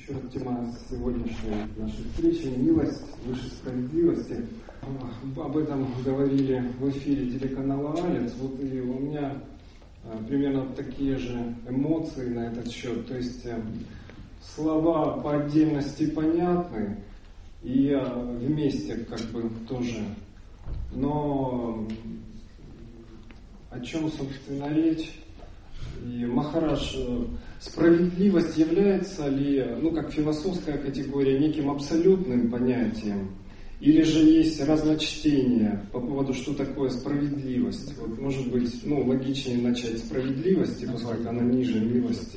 Еще раз тема сегодняшней нашей встречи – милость выше справедливости. Об этом говорили в эфире телеканала «Алец». Вот и у меня примерно такие же эмоции на этот счет. То есть слова по отдельности понятны и вместе как бы тоже. Но о чем, собственно, речь? И Махарадж, справедливость является ли, как философская категория, неким абсолютным понятием? Или же есть разночтение по поводу, что такое справедливость? Вот, может быть, логичнее начать с справедливости, поскольку она ниже милости.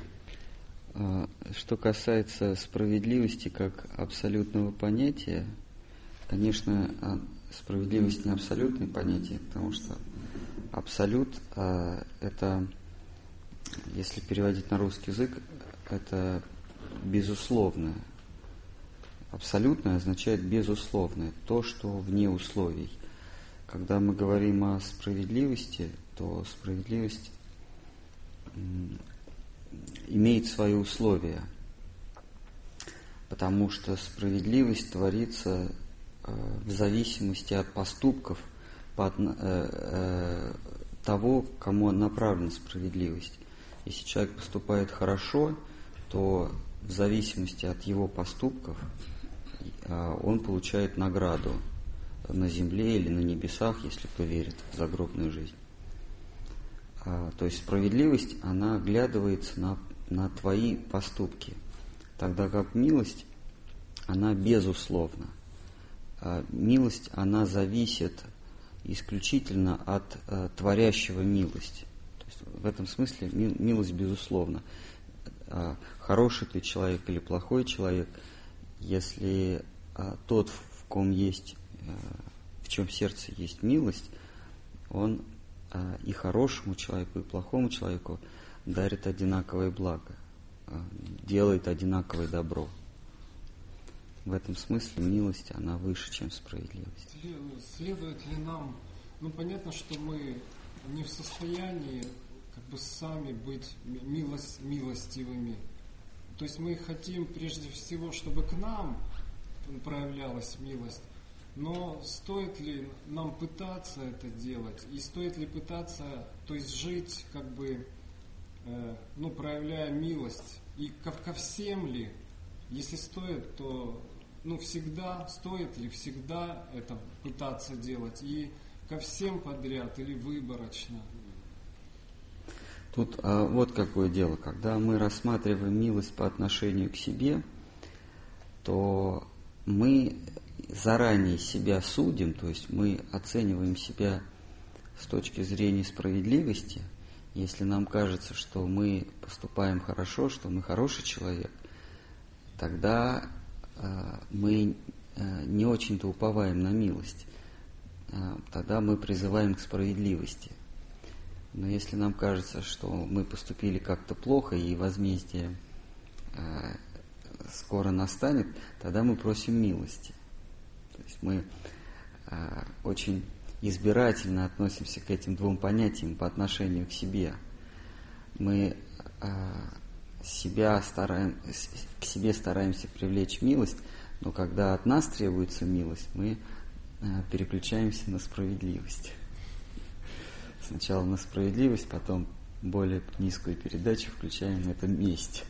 Что касается справедливости как абсолютного понятия, конечно, справедливость не абсолютное понятие, потому что абсолют это, если переводить на русский язык, это безусловное. Абсолютное означает безусловное, то, что вне условий. Когда мы говорим о справедливости, то справедливость имеет свои условия, потому что справедливость творится в зависимости от поступков того, кому направлена справедливость. Если человек поступает хорошо, то в зависимости от его поступков он получает награду на земле или на небесах, если кто верит в загробную жизнь. То есть справедливость, она оглядывается на твои поступки, тогда как милость, она безусловна. Милость, она зависит исключительно от творящего милость. То есть в этом смысле милость безусловна. Хороший ты человек или плохой человек, если тот, в ком есть, в чем сердце есть милость, он и хорошему человеку, и плохому человеку дарит одинаковое благо, делает одинаковое добро. В этом смысле милость, она выше, чем справедливость. Следует ли нам, понятно, что мы не в состоянии сами быть милостивыми. То есть мы хотим прежде всего, чтобы к нам проявлялась милость. Но стоит ли нам пытаться это делать? И стоит ли пытаться, то есть жить, проявляя милость? И ко всем ли? Если стоит, то всегда, стоит ли всегда это пытаться делать? И ко всем подряд или выборочно? Тут вот какое дело. Когда мы рассматриваем милость по отношению к себе, то мы заранее себя судим, то есть мы оцениваем себя с точки зрения справедливости. Если нам кажется, что мы поступаем хорошо, что мы хороший человек, тогда мы не очень-то уповаем на милость. Тогда мы призываем к справедливости. Но если нам кажется, что мы поступили как-то плохо и возмездие скоро настанет, тогда мы просим милости. То есть мы очень избирательно относимся к этим двум понятиям по отношению к себе. Мы к себе стараемся привлечь милость, но когда от нас требуется милость, мы переключаемся на справедливость. Сначала на справедливость, потом более низкую передачу включаем, это месть.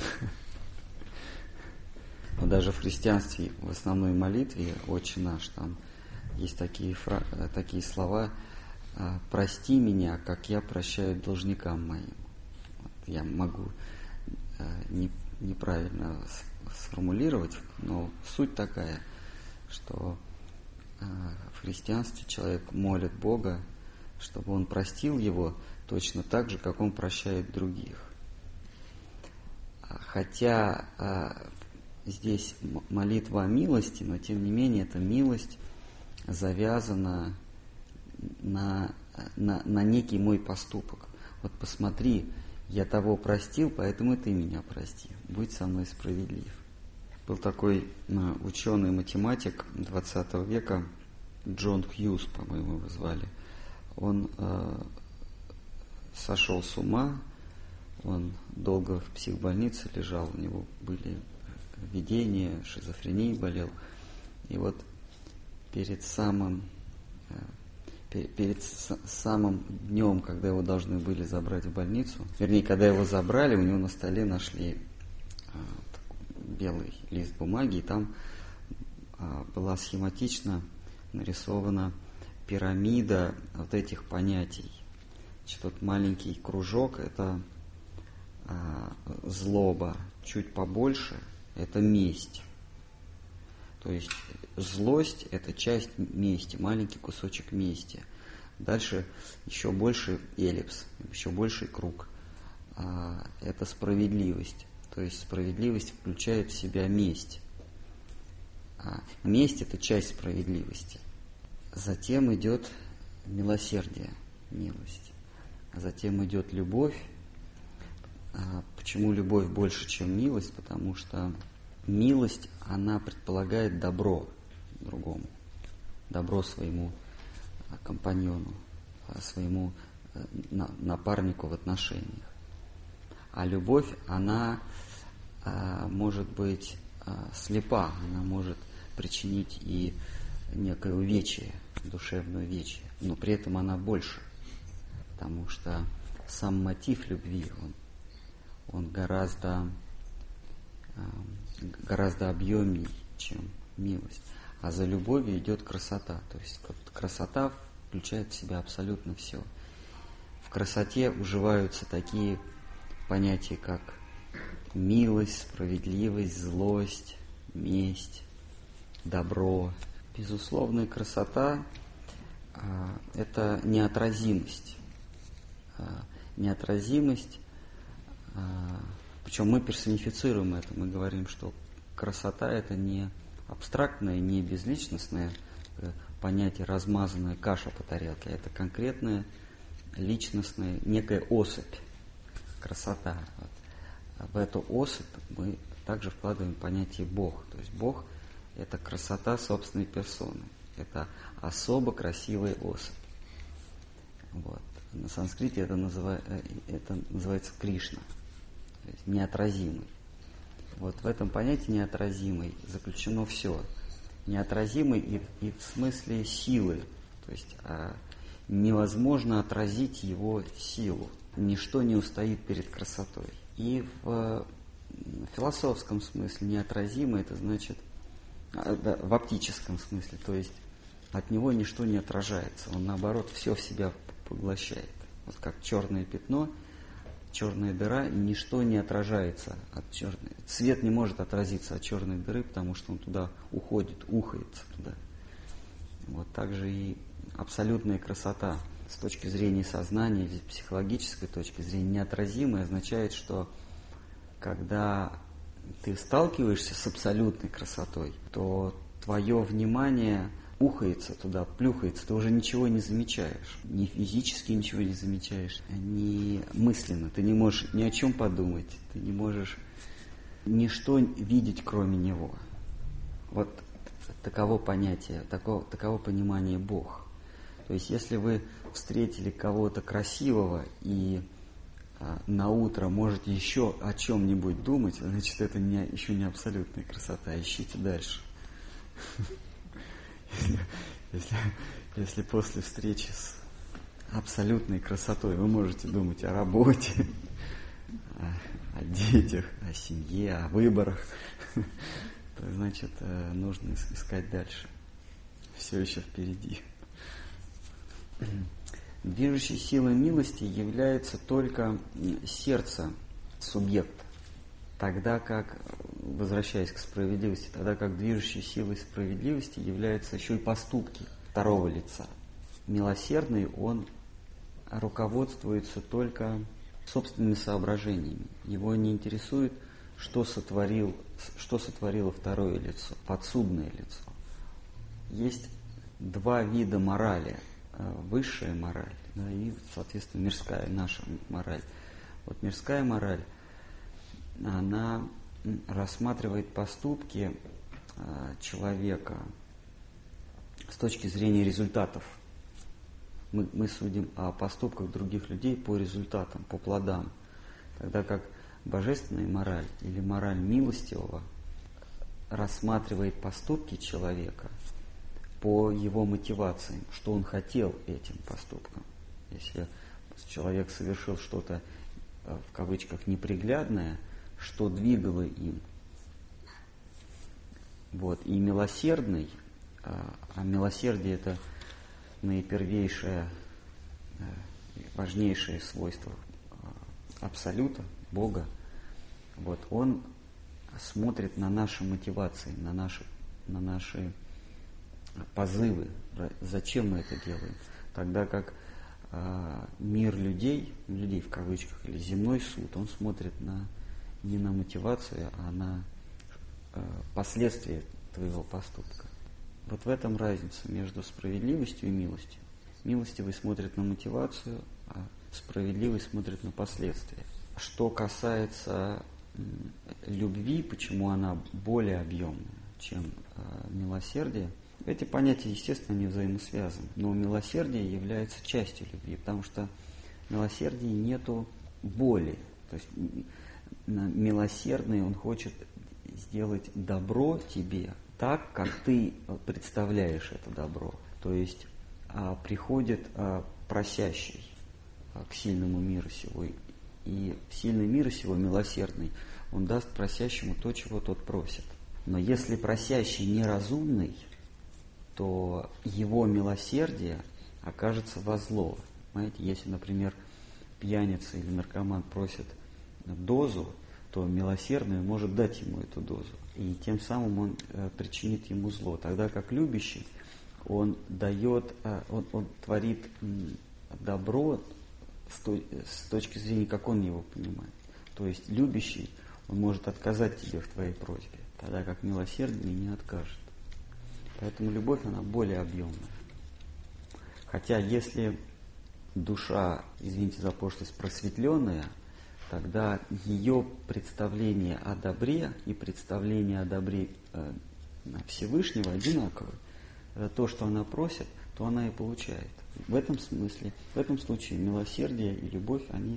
Но даже в христианстве, в основной молитве «Отче наш», там есть такие слова: «Прости меня, как я прощаю должникам моим». Вот я могу неправильно сформулировать, но суть такая, что в христианстве человек молит Бога, чтобы Он простил его точно так же, как Он прощает других. Хотя здесь молитва о милости, но тем не менее эта милость завязана на некий мой поступок. Вот посмотри, я того простил, поэтому и ты меня прости. Будь со мной справедлив. Был такой ученый-математик 20 века, Джон Хьюз, по-моему, его звали. Он сошел с ума, Он долго в психбольнице лежал, у него были видения, шизофренией болел. И вот перед самым днем, когда его должны были забрать в больницу, вернее, когда его забрали, у него на столе нашли белый лист бумаги, и там была схематично нарисована пирамида вот этих понятий. Значит, вот маленький кружок – это злоба, чуть побольше – это месть. То есть злость – это часть мести, маленький кусочек мести. Дальше еще больше эллипс, еще больший круг. Это справедливость. То есть справедливость включает в себя месть. Месть – это часть справедливости. Затем идет милосердие, милость. Затем идет любовь. Почему любовь больше, чем милость? Потому что милость, она предполагает добро другому, добро своему компаньону, своему напарнику в отношениях. А любовь, она может быть слепа, она может причинить и некое увечье, душевное увечье, но при этом она больше, потому что сам мотив любви, он гораздо объемнее, чем милость. А за любовью идет красота. То есть красота включает в себя абсолютно все. В красоте уживаются такие понятия, как милость, справедливость, злость, месть, добро. Безусловная красота – это неотразимость. Неотразимость, причем мы персонифицируем это, мы говорим, что красота – это не абстрактное, не безличностное понятие, размазанная каша по тарелке, а это конкретная личностная, некая особь, красота. В эту особь мы также вкладываем понятие Бог. То есть Бог – это красота собственной персоны, это особо красивая особь. Вот. На санскрите это называется Кришна, то есть неотразимый. Вот в этом понятии неотразимый заключено все. Неотразимый и в смысле силы, то есть невозможно отразить его силу. Ничто не устоит перед красотой. И в философском смысле неотразимый, это значит, в оптическом смысле, то есть от него ничто не отражается, он наоборот все в себя поглощает. Вот как черное пятно, черная дыра, ничто не отражается от черной. Свет не может отразиться от черной дыры, потому что он туда уходит, ухается туда. Вот так же и абсолютная красота с точки зрения сознания, с психологической точки зрения, неотразимая означает, что когда ты сталкиваешься с абсолютной красотой, то твое внимание ухается туда, плюхается, ты уже ничего не замечаешь. Ни физически ничего не замечаешь, ни мысленно. Ты не можешь ни о чем подумать, ты не можешь ничто видеть, кроме него. Вот таково понятие, таково понимание Бог. То есть, если вы встретили кого-то красивого и на утро можете еще о чем-нибудь думать, значит, это еще не абсолютная красота, ищите дальше. Если после встречи с абсолютной красотой вы можете думать о работе, о детях, о семье, о выборах, то значит, нужно искать дальше. Все еще впереди. Движущей силой милости является только сердце субъекта, тогда как, возвращаясь к справедливости, тогда как движущей силой справедливости являются еще и поступки второго лица. Милосердный, он руководствуется только собственными соображениями. Его не интересует, что сотворило второе лицо, подсудное лицо. Есть два вида морали. Высшая мораль, да, и, соответственно, мирская, наша мораль. Вот мирская мораль, она рассматривает поступки человека с точки зрения результатов. Мы судим о поступках других людей по результатам, по плодам. Тогда как божественная мораль или мораль милостивого рассматривает поступки человека по его мотивациям, что он хотел этим поступком. Если человек совершил что-то, в кавычках, неприглядное, что двигало им. Вот. И милосердный, а милосердие — это наипервейшее, важнейшее свойство Абсолюта, Бога. Вот. Он смотрит на наши мотивации, на наши позывы, зачем мы это делаем. Тогда как мир людей в кавычках, или земной суд, он смотрит не на мотивацию, а на последствия твоего поступка. Вот в этом разница между справедливостью и милостью. Милостивый смотрит на мотивацию, а справедливый смотрит на последствия. Что касается любви, почему она более объемная, чем милосердие, эти понятия, естественно, не взаимосвязаны. Но милосердие является частью любви, потому что в милосердии нету боли. То есть милосердный, он хочет сделать добро тебе так, как ты представляешь это добро. То есть приходит просящий к сильному миру сего. И сильный мир сего, милосердный, он даст просящему то, чего тот просит. Но если просящий неразумный, то его милосердие окажется во зло. Понимаете, если, например, пьяница или наркоман просит дозу, то милосердный может дать ему эту дозу. И тем самым он причинит ему зло. Тогда как любящий, он дает, он творит добро с точки зрения, как он его понимает. То есть любящий, он может отказать тебе в твоей просьбе, тогда как милосердный не откажет. Поэтому любовь, она более объемная. Хотя если душа, извините за пошлость, просветленная, тогда ее представление о добре и представление о добре Всевышнего одинаковы. То, что она просит, то она и получает. В этом случае милосердие и любовь, они,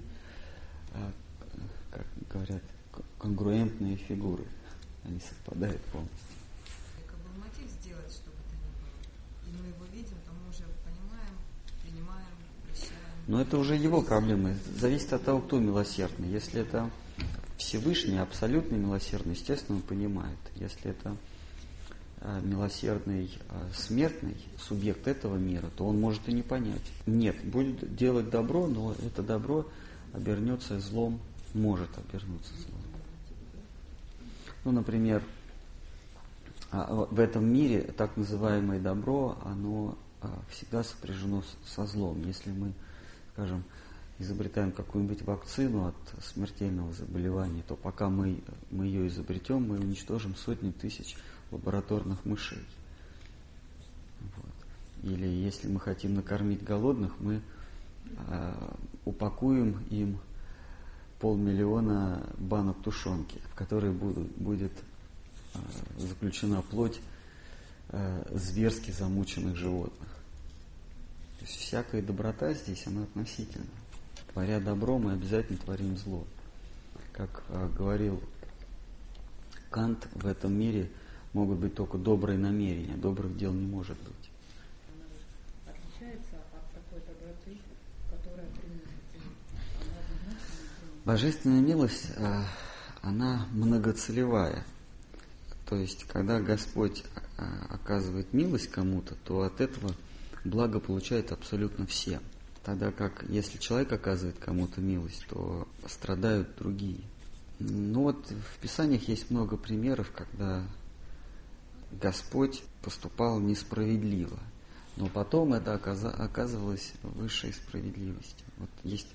как говорят, конгруентные фигуры. Они совпадают полностью. Как бы мотив сделать, чтобы это не было. И мы его видим, то мы уже понимаем, принимаем, прощаем. Но это уже его проблемы. Зависит от того, кто милосердный. Если это Всевышний, абсолютный милосердный, естественно, он понимает. Если это милосердный смертный субъект этого мира, то он может и не понять. Нет, будет делать добро, но это добро обернется злом, может обернуться злом. Ну, например, в этом мире так называемое добро, оно всегда сопряжено со злом. Если мы, скажем, изобретаем какую-нибудь вакцину от смертельного заболевания, то пока мы ее изобретем, мы уничтожим сотни тысяч лабораторных мышей. Вот. Или если мы хотим накормить голодных, мы упакуем им 500 000 банок тушенки, в которые будет заключена плоть зверски замученных животных. То есть всякая доброта здесь, она относительна. Творя добро, мы обязательно творим зло. Как говорил Кант, в этом мире могут быть только добрые намерения, добрых дел не может быть. Она отличается от такой доброты, которая приносит. Божественная милость, она многоцелевая. То есть, когда Господь оказывает милость кому-то, то от этого благо получают абсолютно все. Тогда как, если человек оказывает кому-то милость, то страдают другие. Ну вот в Писаниях есть много примеров, когда Господь поступал несправедливо, но потом это оказывалось высшей справедливостью. Вот есть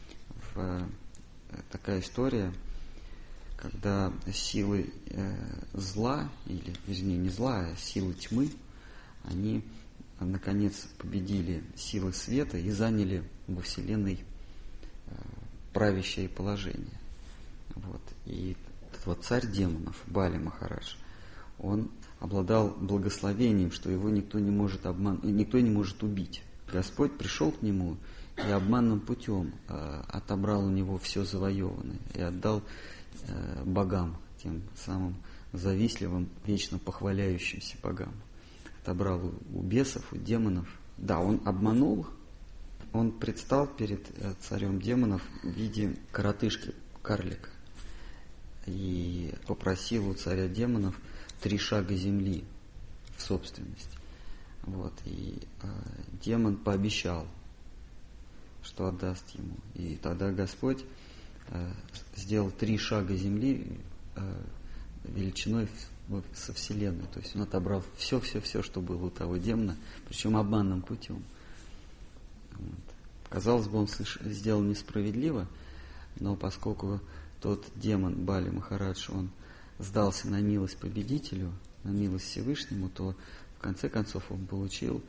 такая история, когда силы зла, или, вернее, не зла, а силы тьмы, они, наконец, победили силы света и заняли во Вселенной правящее положение. Вот. И этот вот царь демонов, Бали Махарадж, он обладал благословением, что его никто не может убить. Господь пришел к нему и обманным путем отобрал у него все завоеванное и отдал богам, тем самым завистливым, вечно похваляющимся богам. Отобрал у бесов, у демонов. Да, он обманул, он предстал перед царем демонов в виде коротышки, карлика, и попросил у царя демонов 3 шага земли в собственность. Вот, и демон пообещал, что отдаст ему. И тогда Господь сделал 3 шага земли величиной со Вселенной. То есть он отобрал все, что было у того демона, причем обманным путем. Вот. Казалось бы, он сделал несправедливо, но поскольку тот демон Бали Махарадж, он сдался на милость победителю, на милость Всевышнему, то в конце концов он получил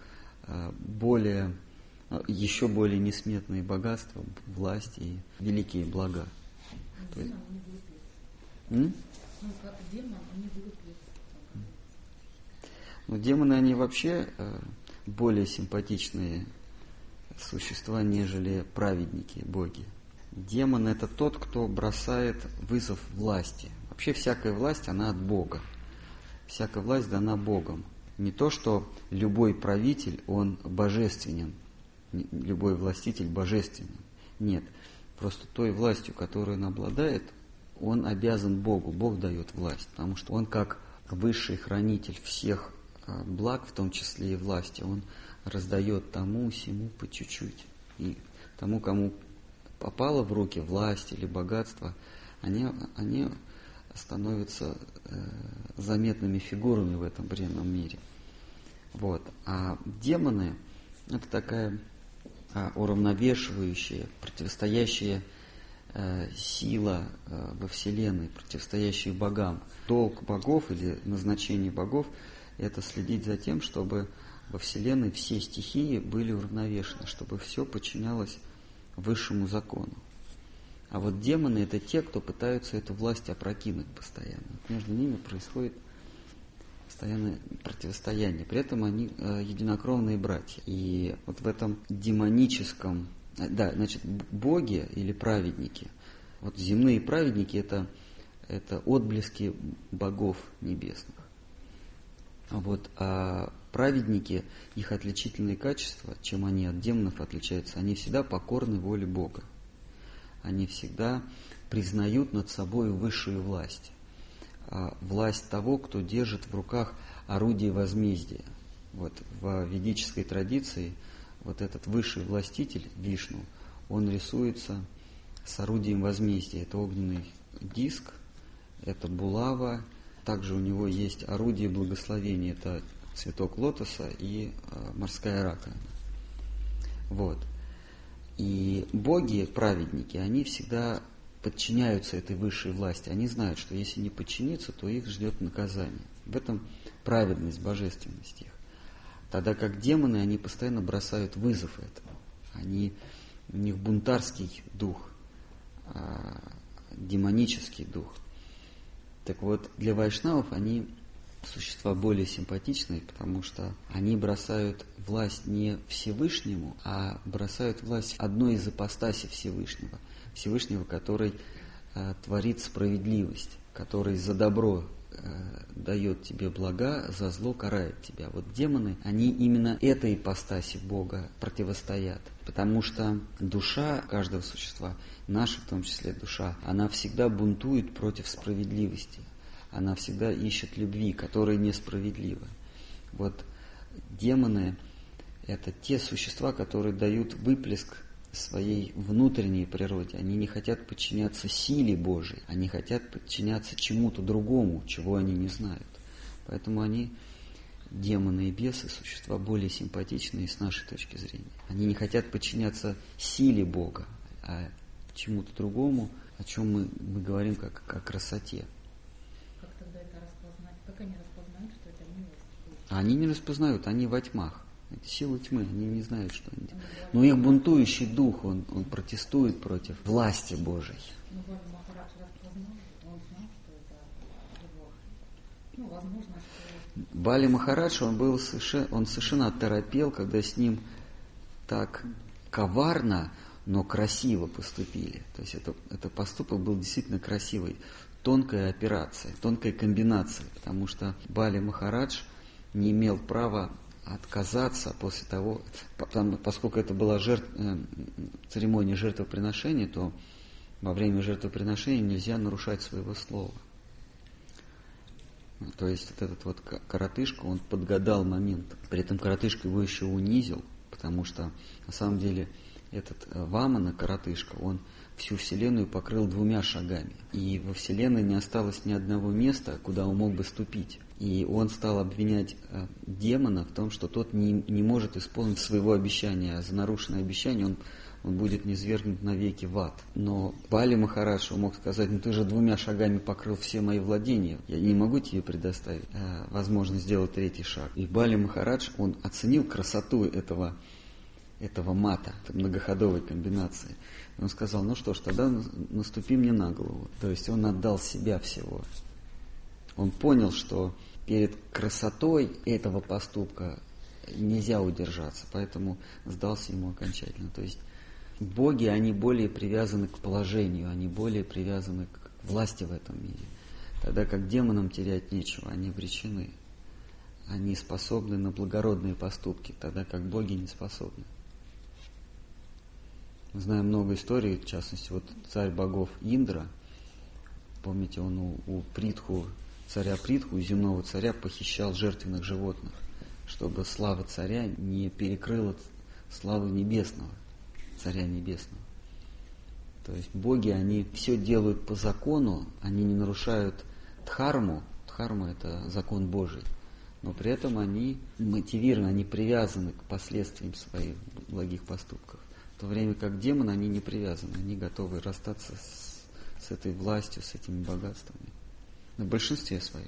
еще более несметные богатства, власть и великие блага. То есть... демоны, они вообще более симпатичные существа, нежели праведники, боги. Демон — это тот, кто бросает вызов власти. Вообще всякая власть, она от Бога. Всякая власть дана Богом. Не то, что любой правитель, он божественен, любой властитель божественен. Нет. Просто той властью, которой он обладает, он обязан Богу. Бог дает власть, потому что он как высший хранитель всех благ, в том числе и власти, он раздает тому, сему по чуть-чуть. И тому, кому попало в руки власть или богатство, они становятся заметными фигурами в этом бренном мире. Вот. А демоны — это такая уравновешивающая, противостоящая сила во Вселенной, противостоящая богам. Долг богов или назначение богов — это следить за тем, чтобы во Вселенной все стихии были уравновешены, чтобы все подчинялось высшему закону. А вот демоны — это те, кто пытаются эту власть опрокинуть постоянно. Между ними происходит постоянное противостояние. При этом они единокровные братья. И вот в этом демоническом... боги или праведники. Вот земные праведники — это отблески богов небесных. А праведники, их отличительные качества, чем они от демонов отличаются, они всегда покорны воле Бога. Они всегда признают над собой высшую власть. Власть того, кто держит в руках орудие возмездия. Вот в ведической традиции вот этот высший властитель, Вишну, он рисуется с орудием возмездия. Это огненный диск, это булава. Также у него есть орудие благословения. Это цветок лотоса и морская раковина. Вот. И боги, праведники, они всегда подчиняются этой высшей власти. Они знают, что если не подчиниться, то их ждет наказание. В этом праведность, божественность их. Тогда как демоны, они постоянно бросают вызов этому. У них бунтарский дух, демонический дух. Так вот, для вайшнавов они существа более симпатичные, потому что они бросают власть не Всевышнему, а бросают власть одной из ипостасей Всевышнего. Всевышнего, который творит справедливость, который за добро дает тебе блага, за зло карает тебя. Вот демоны, они именно этой ипостаси Бога противостоят. Потому что душа каждого существа, наша в том числе душа, она всегда бунтует против справедливости. Она всегда ищет любви, которая несправедлива. Вот демоны — это те существа, которые дают выплеск своей внутренней природе. Они не хотят подчиняться силе Божией, они хотят подчиняться чему-то другому, чего они не знают. Поэтому они, демоны и бесы, существа более симпатичные с нашей точки зрения. Они не хотят подчиняться силе Бога, а чему-то другому, о чем мы говорим как о красоте. Как тогда это распознать? Как они распознают, что это милость? Они не распознают, они во тьмах. Это силы тьмы, они не знают, что они делают. Но их бунтующий дух, он протестует против власти Божией. Ну, Бали Махарадж распознал, он знал, что это его. Возможно, что... Бали Махарадж, он совершенно оторопел, когда с ним так коварно, но красиво поступили. То есть это поступок был действительно красивый. Тонкая операция, тонкая комбинация, потому что Бали Махарадж не имел права отказаться после того, поскольку это была церемония жертвоприношения, то во время жертвоприношения нельзя нарушать своего слова. То есть этот вот коротышка, он подгадал момент. При этом коротышка его еще унизил, потому что на самом деле этот Вамана, коротышка, он всю Вселенную покрыл 2 шагами. И во Вселенной не осталось ни одного места, куда он мог бы ступить. И он стал обвинять демона в том, что тот не может исполнить своего обещания. А за нарушенное обещание он будет низвергнут навеки в ад. Но Бали Махарадж мог сказать: ну ты же 2 шагами покрыл все мои владения, я не могу тебе предоставить возможность сделать 3-й шаг. И Бали Махарадж, он оценил красоту этого мата, этой многоходовой комбинации. Он сказал: ну что ж, тогда наступи мне на голову. То есть он отдал себя всего. Он понял, что перед красотой этого поступка нельзя удержаться, поэтому сдался ему окончательно. То есть боги, они более привязаны к положению, они более привязаны к власти в этом мире. Тогда как демонам терять нечего, они обречены. Они способны на благородные поступки, тогда как боги не способны. Мы знаем много историй, в частности, вот царь богов Индра, помните, он у царя Притху, земного царя, похищал жертвенных животных, чтобы слава царя не перекрыла славы небесного, царя небесного. То есть боги, они все делают по закону, они не нарушают дхарму. Дхарма – это закон Божий. Но при этом они мотивированы, они привязаны к последствиям своих благих поступков. В то время как демоны, они не привязаны, они готовы расстаться с этой властью, с этими богатствами. В большинстве своем.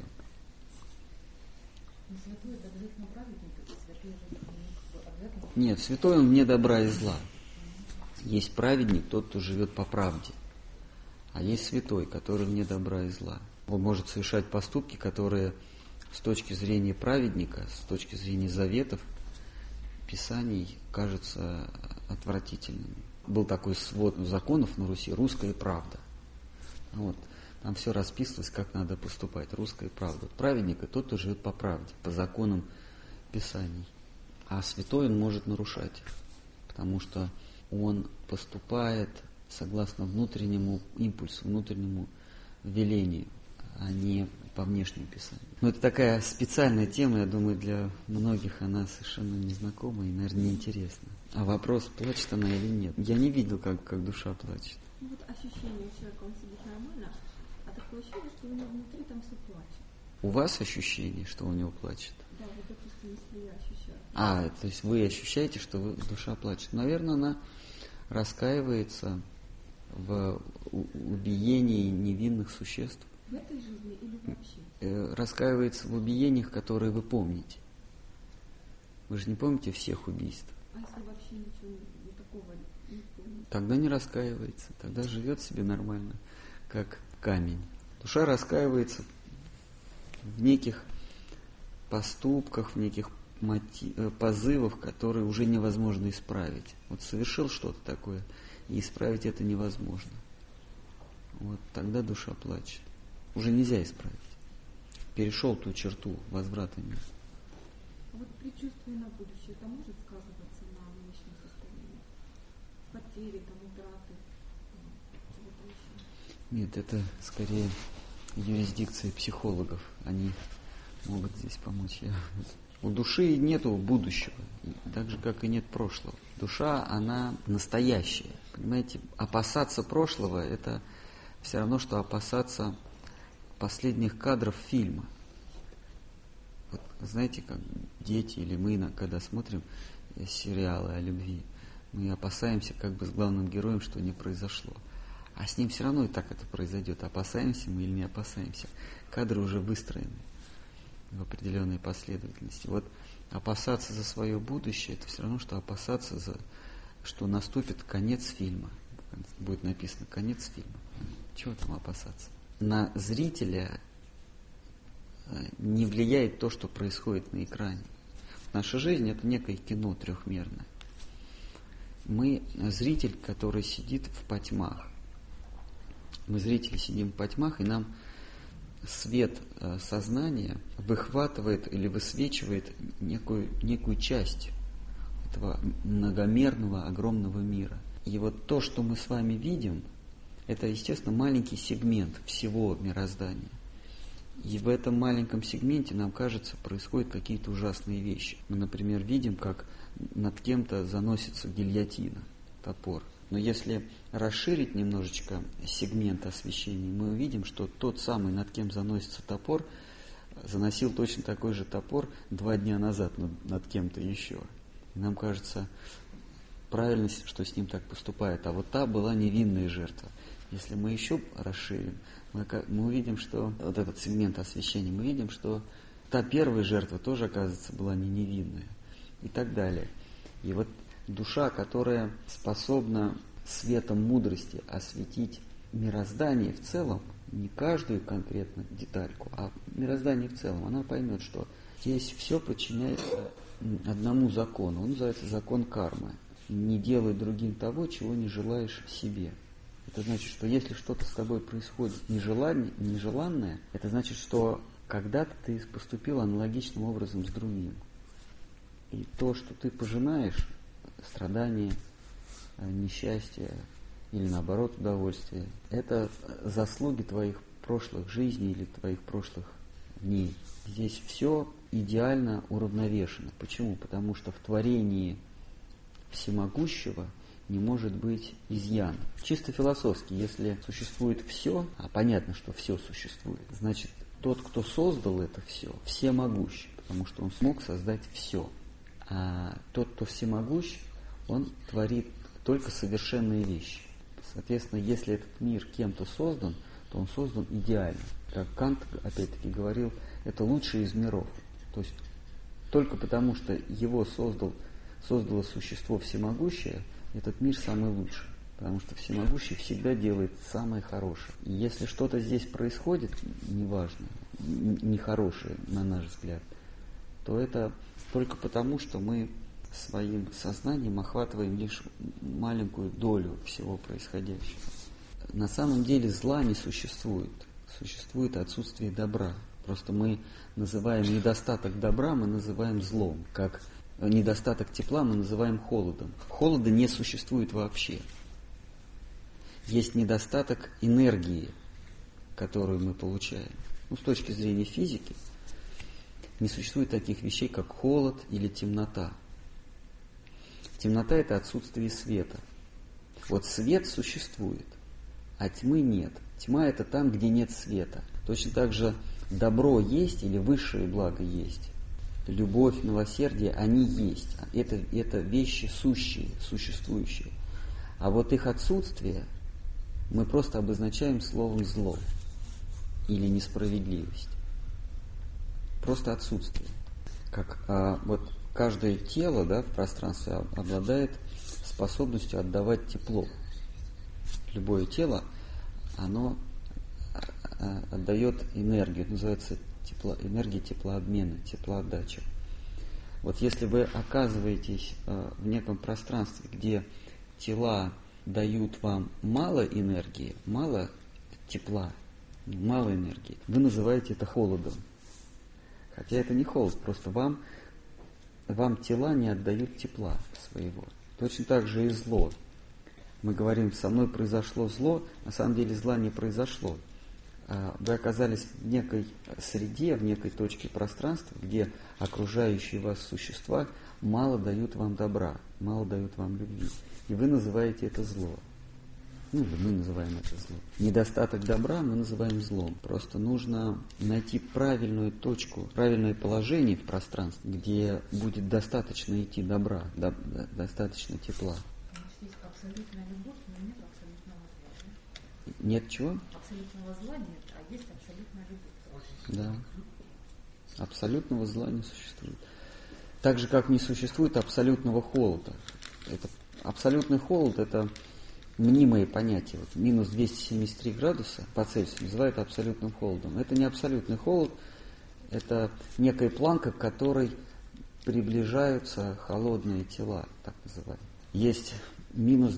Святой это обязательно праведник, святой же обязательно... Нет, святой он вне добра и зла. Есть праведник, тот, кто живет по правде. А есть святой, который вне добра и зла. Он может совершать поступки, которые с точки зрения праведника, с точки зрения заветов, писаний, кажутся отвратительными. Был такой свод законов на Руси, «Русская правда». Вот. Там все расписывалось, как надо поступать. Русская правда. Праведник – это тот, кто живет по правде, по законам писаний. А святой он может нарушать их, потому что он поступает согласно внутреннему импульсу, внутреннему велению, а не по внешнему писанию. Но это такая специальная тема, я думаю, для многих она совершенно незнакома и, наверное, неинтересна. А вопрос, плачет она или нет. Я не видел, как душа плачет. Ну вот ощущение у человека, он сидит нормально, а такое ощущение, что у него внутри там все плачет. У вас ощущение, что у него плачет? Да, вот допустим, если я ощущаю. То есть вы ощущаете, что душа плачет. Наверное, она раскаивается в убиении невинных существ. В этой жизни или вообще? Раскаивается в убиениях, которые вы помните. Вы же не помните всех убийств. А если вообще ничего такого не помните? Тогда не раскаивается, тогда живет себе нормально, как камень. Душа раскаивается в неких поступках, в неких позывах, которые уже невозможно исправить. Вот совершил что-то такое, и исправить это невозможно. Вот тогда душа плачет. Уже нельзя исправить. Перешел ту черту возврата нет. А вот предчувствие на будущее, это может сказываться на нынешнем состоянии? Потери, утраты? Нет, это скорее юрисдикция психологов. Они могут здесь помочь. У души нету будущего, так же, как и нет прошлого. Душа, она настоящая. Понимаете, опасаться прошлого – это все равно, что опасаться последних кадров фильма. Вот, знаете, как дети или мы, когда смотрим сериалы о любви, мы опасаемся как бы с главным героем, что не произошло. А с ним все равно и так это произойдет. Опасаемся мы или не опасаемся. Кадры уже выстроены в определенной последовательности. Вот опасаться за свое будущее, это все равно, что опасаться, что наступит конец фильма. Будет написано «конец фильма». Чего там опасаться? На зрителя не влияет то, что происходит на экране. Наша жизнь – это некое кино трехмерное. Мы зритель, который сидит в потьмах. Мы, зрители, сидим в потьмах, и нам свет сознания выхватывает или высвечивает некую часть этого многомерного, огромного мира. И вот то, что мы с вами видим, это, естественно, маленький сегмент всего мироздания. И в этом маленьком сегменте, нам кажется, происходят какие-то ужасные вещи. Мы, например, видим, как над кем-то заносится гильотина, топор. Но если расширить немножечко сегмент освещения, мы увидим, что тот самый, над кем заносится топор, заносил точно такой же топор 2 дня назад над кем-то еще. И нам кажется правильно, что с ним так поступает. А вот та была невинная жертва. Если мы еще расширим, мы увидим, что вот этот сегмент освещения, мы видим, что та первая жертва тоже, оказывается, была не невинная. И так далее. И вот душа, которая способна светом мудрости осветить мироздание в целом, не каждую конкретно детальку, а мироздание в целом, она поймет, что здесь все подчиняется одному закону. Он называется закон кармы. Не делай другим того, чего не желаешь себе. Это значит, что если что-то с тобой происходит нежеланное, это значит, что когда-то ты поступил аналогичным образом с другим. И то, что ты пожинаешь, страдания, несчастье или наоборот удовольствие, это заслуги твоих прошлых жизней или твоих прошлых дней. Здесь все идеально уравновешено. Почему? Потому что в творении всемогущего не может быть изъяна. Чисто философски, если существует все, а понятно, что все существует, значит, тот, кто создал это все, всемогущ, потому что он смог создать все. А тот, кто всемогущ, он творит только совершенные вещи. Соответственно, если этот мир кем-то создан, то он создан идеально. Как Кант, опять-таки, говорил, это лучший из миров. То есть только потому, что его создало существо всемогущее, этот мир самый лучший. Потому что всемогущий всегда делает самое хорошее. И если что-то здесь происходит, неважно, нехорошее, на наш взгляд, то это только потому, что мы своим сознанием охватываем лишь маленькую долю всего происходящего. На самом деле зла не существует. Существует отсутствие добра. Просто мы называем недостаток добра, мы называем злом. Как недостаток тепла мы называем холодом. Холода не существует вообще. Есть недостаток энергии, которую мы получаем. С точки зрения физики, не существует таких вещей, как холод или темнота. Темнота – это отсутствие света. Вот свет существует, а тьмы нет. Тьма – это там, где нет света. Точно так же добро есть или высшее благо есть. Любовь, милосердие, они есть. Это вещи сущие, существующие. А вот их отсутствие мы просто обозначаем словом «зло» или «несправедливость». Просто отсутствие. Как вот каждое тело, да, в пространстве обладает способностью отдавать тепло. Любое тело, оно отдает энергию. Это называется энергия теплообмена, теплоотдача. Вот если вы оказываетесь в неком пространстве, где тела дают вам мало энергии, мало тепла, мало энергии, вы называете это холодом. Хотя это не холод, просто вам тела не отдают тепла своего. Точно так же и зло. Мы говорим, со мной произошло зло, на самом деле зла не произошло. Вы оказались в некой среде, в некой точке пространства, где окружающие вас существа мало дают вам добра, мало дают вам любви. И вы называете это зло. Мы называем это зло. Недостаток добра мы называем злом. Просто нужно найти правильную точку, правильное положение в пространстве, где будет достаточно идти добра, достаточно тепла. Есть абсолютная любовь, но нет абсолютного зла. Да? Нет чего? Абсолютного зла нет, а есть абсолютная любовь. Да. Абсолютного зла не существует. Так же, как не существует абсолютного холода. Абсолютный холод – это мнимое понятие. Вот минус 273 градуса по Цельсию называют абсолютным холодом. Это не абсолютный холод, это некая планка, к которой приближаются холодные тела, так называемые. Есть минус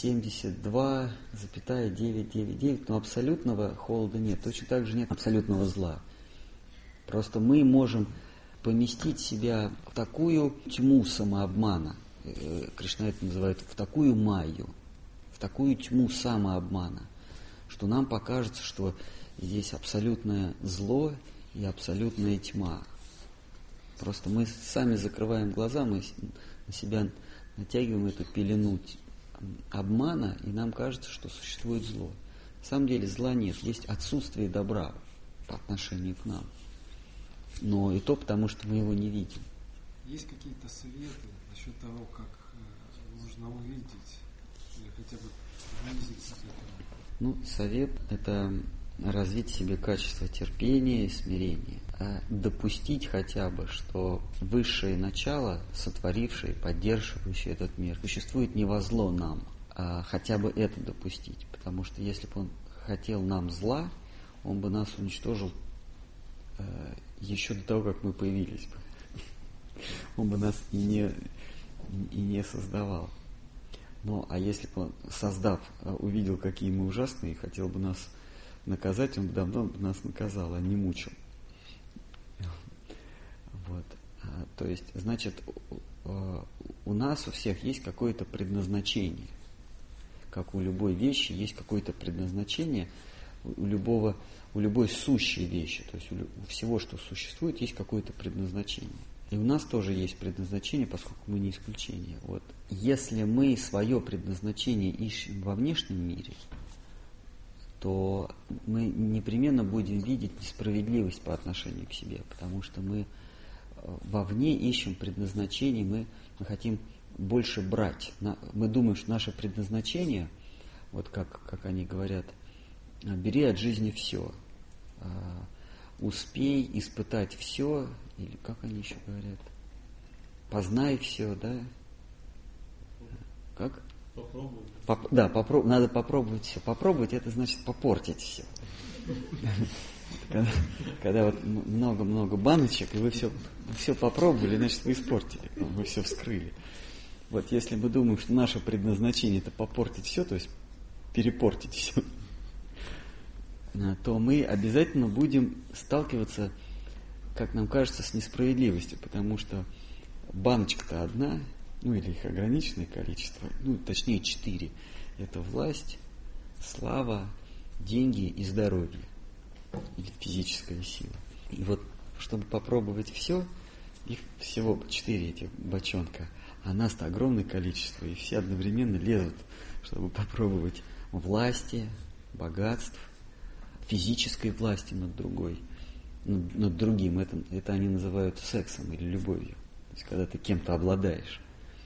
272,999, но абсолютного холода нет. Точно так же нет абсолютного зла. Просто мы можем поместить себя в такую тьму самообмана, Кришна это называет, в такую майю, в такую тьму самообмана, что нам покажется, что здесь абсолютное зло и абсолютная тьма. Просто мы сами закрываем глаза, мы на себя натягиваем эту пелену обмана, и нам кажется, что существует зло. На самом деле зла нет, есть отсутствие добра по отношению к нам. Но и то потому, что мы его не видим. Есть какие-то советы насчет того, как можно увидеть или хотя бы приблизиться к этому? Совет – это развить в себе качество терпения и смирения. А допустить хотя бы, что высшее начало, сотворившее, поддерживающее этот мир, существует не во зло нам, а хотя бы это допустить. Потому что если бы он хотел нам зла, он бы нас уничтожил еще до того, как мы появились бы. Он бы нас и не создавал. А если бы он, создав, увидел, какие мы ужасные, и хотел бы нас наказать, он бы давно нас наказал, а не мучил. То есть, значит, у нас у всех есть какое-то предназначение. Как у любой вещи есть какое-то предназначение, у любой сущей вещи, то есть у всего, что существует, есть какое-то предназначение. И у нас тоже есть предназначение, поскольку мы не исключение. Если мы свое предназначение ищем во внешнем мире, то мы непременно будем видеть несправедливость по отношению к себе, потому что мы вовне ищем предназначение, мы хотим больше брать. Мы думаем, что наше предназначение, как они говорят, бери от жизни все, успей испытать все, или как они еще говорят, познай все, да? Как? Попробуй. Надо попробовать все. Попробовать — это значит попортить все. Когда много-много баночек, и вы все попробовали, значит, вы испортили, вы все вскрыли. Если мы думаем, что наше предназначение — это попортить все, то есть перепортить все, то мы обязательно будем сталкиваться, как нам кажется, с несправедливостью, потому что баночка-то одна, или их ограниченное количество, точнее 4. Это власть, слава, деньги и здоровье, или физическая сила. И чтобы попробовать все, их всего 4 этих бочонка, а нас-то огромное количество, и все одновременно лезут, чтобы попробовать власти, богатств, физической власти над другим. Это они называют сексом или любовью. То есть, когда ты кем-то обладаешь.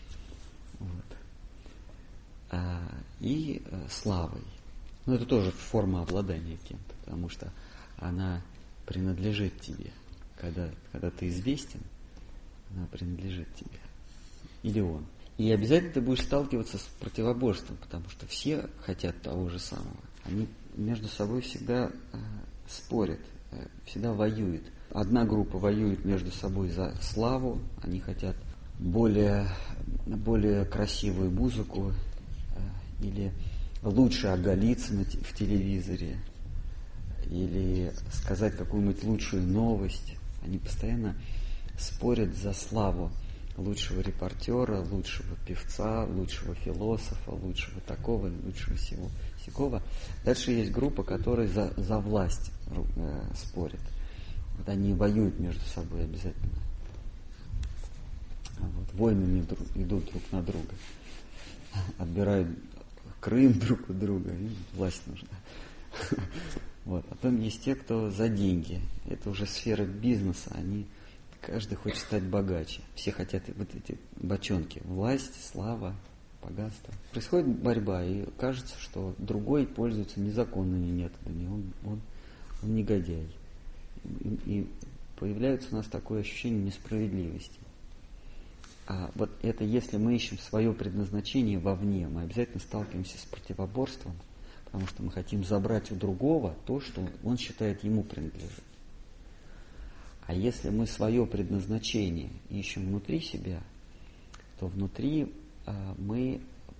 И славой. Это тоже форма обладания кем-то, потому что она принадлежит тебе. Когда ты известен, она принадлежит тебе. Или он. И обязательно ты будешь сталкиваться с противоборством, потому что все хотят того же самого. Они между собой всегда спорят, всегда воюют. Одна группа воюет между собой за славу, они хотят более красивую музыку или лучше оголиться в телевизоре, или сказать какую-нибудь лучшую новость. Они постоянно спорят за славу лучшего репортера, лучшего певца, лучшего философа, лучшего такого, лучшего сякого. Дальше есть группа, которая за власть спорит. Они воюют между собой обязательно. Войнами идут друг на друга. Отбирают Крым друг у друга, и власть нужна. Потом есть те, кто за деньги. Это уже сфера бизнеса. Каждый хочет стать богаче. Все хотят эти бочонки. Власть, слава, богатство. Происходит борьба, и кажется, что другой пользуется незаконными методами. Он негодяй. И появляется у нас такое ощущение несправедливости. А это если мы ищем свое предназначение вовне, мы обязательно сталкиваемся с противоборством, потому что мы хотим забрать у другого то, что он считает ему принадлежит. А если мы свое предназначение ищем внутри себя, то внутри мы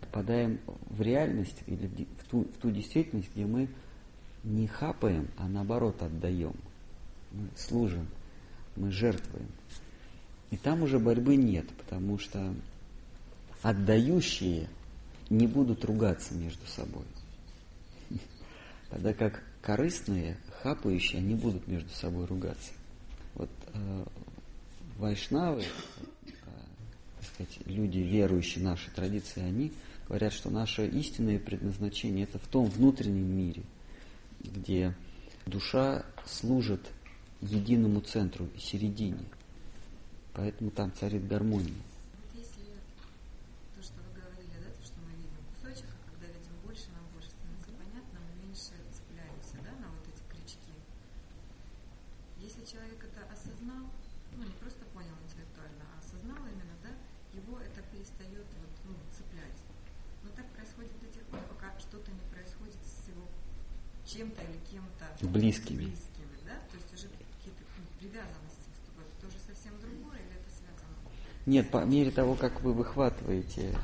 попадаем в реальность или в ту действительность, где мы не хапаем, а наоборот отдаем. Мы служим, мы жертвуем. И там уже борьбы нет, потому что отдающие не будут ругаться между собой. Тогда как корыстные, хапающие, они будут между собой ругаться. Вот вайшнавы, так сказать, люди, верующие нашей традиции, они говорят, что наше истинное предназначение – это в том внутреннем мире, где душа служит единому центру, середине. Поэтому там царит гармония. Если то, что вы говорили, да, то, что мы видим кусочек, а когда видим больше, нам больше становится понятно, мы меньше цепляемся, да, на вот эти крючки. Если человек это осознал, ну не просто понял интеллектуально, а осознал именно, да, его это перестает вот, цеплять. Но так происходит до тех пор, пока что-то не происходит с его чем-то или кем-то Близкими. Да? То есть уже какие-то привязанности вступают. Это уже совсем другое или это связано? Нет, по мере того, как вы выхватываете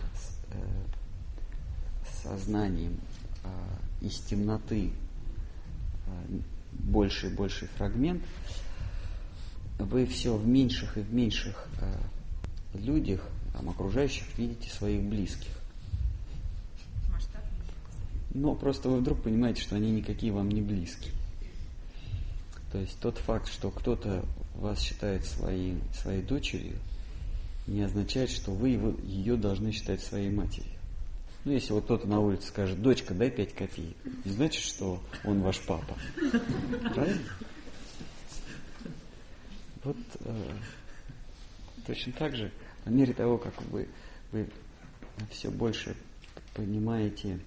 сознанием из темноты больше и больше фрагмент, вы все в меньших и в меньших людях, окружающих, видите своих близких. Масштаб меняется. Но просто вы вдруг понимаете, что они никакие вам не близкие. То есть тот факт, что кто-то вас считает своей дочерью, не означает, что вы ее должны считать своей матерью. Ну, если вот кто-то на улице скажет: дочка, дай 5 копеек, не значит, что он ваш папа. Правильно? Вот точно так же, по мере того, как вы все больше понимаете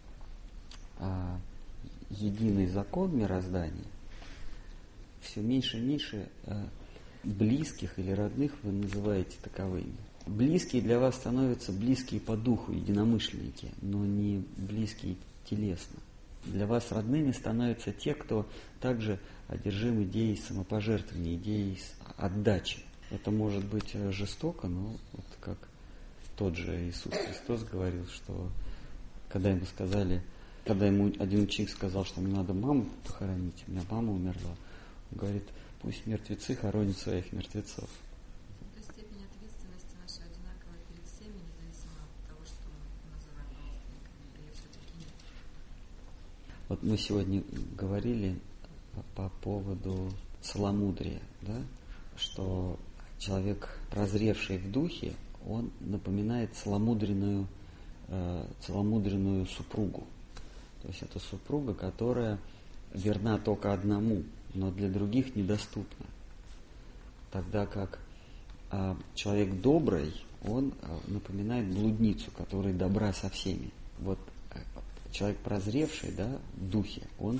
единый закон мироздания, все меньше и меньше близких или родных вы называете таковыми. Близкие для вас становятся близкие по духу, единомышленники, но не близкие телесно. Для вас родными становятся те, кто также одержим идеей самопожертвования, идеей отдачи. Это может быть жестоко, но вот как тот же Иисус Христос говорил, что когда ему один ученик сказал, что мне надо маму похоронить, у меня мама умерла, он говорит: пусть мертвецы хоронят своих мертвецов. То есть степень ответственности наша одинаковая перед всеми, независимо от того, что мы называем родственниками, или все-таки нет? Вот мы сегодня говорили по поводу целомудрия, да? Что человек, прозревший в духе, он напоминает целомудренную супругу. То есть это супруга, которая верна только одному, но для других недоступна. Тогда как человек добрый, он напоминает блудницу, которая добра со всеми. Вот человек, прозревший, да, в духе, он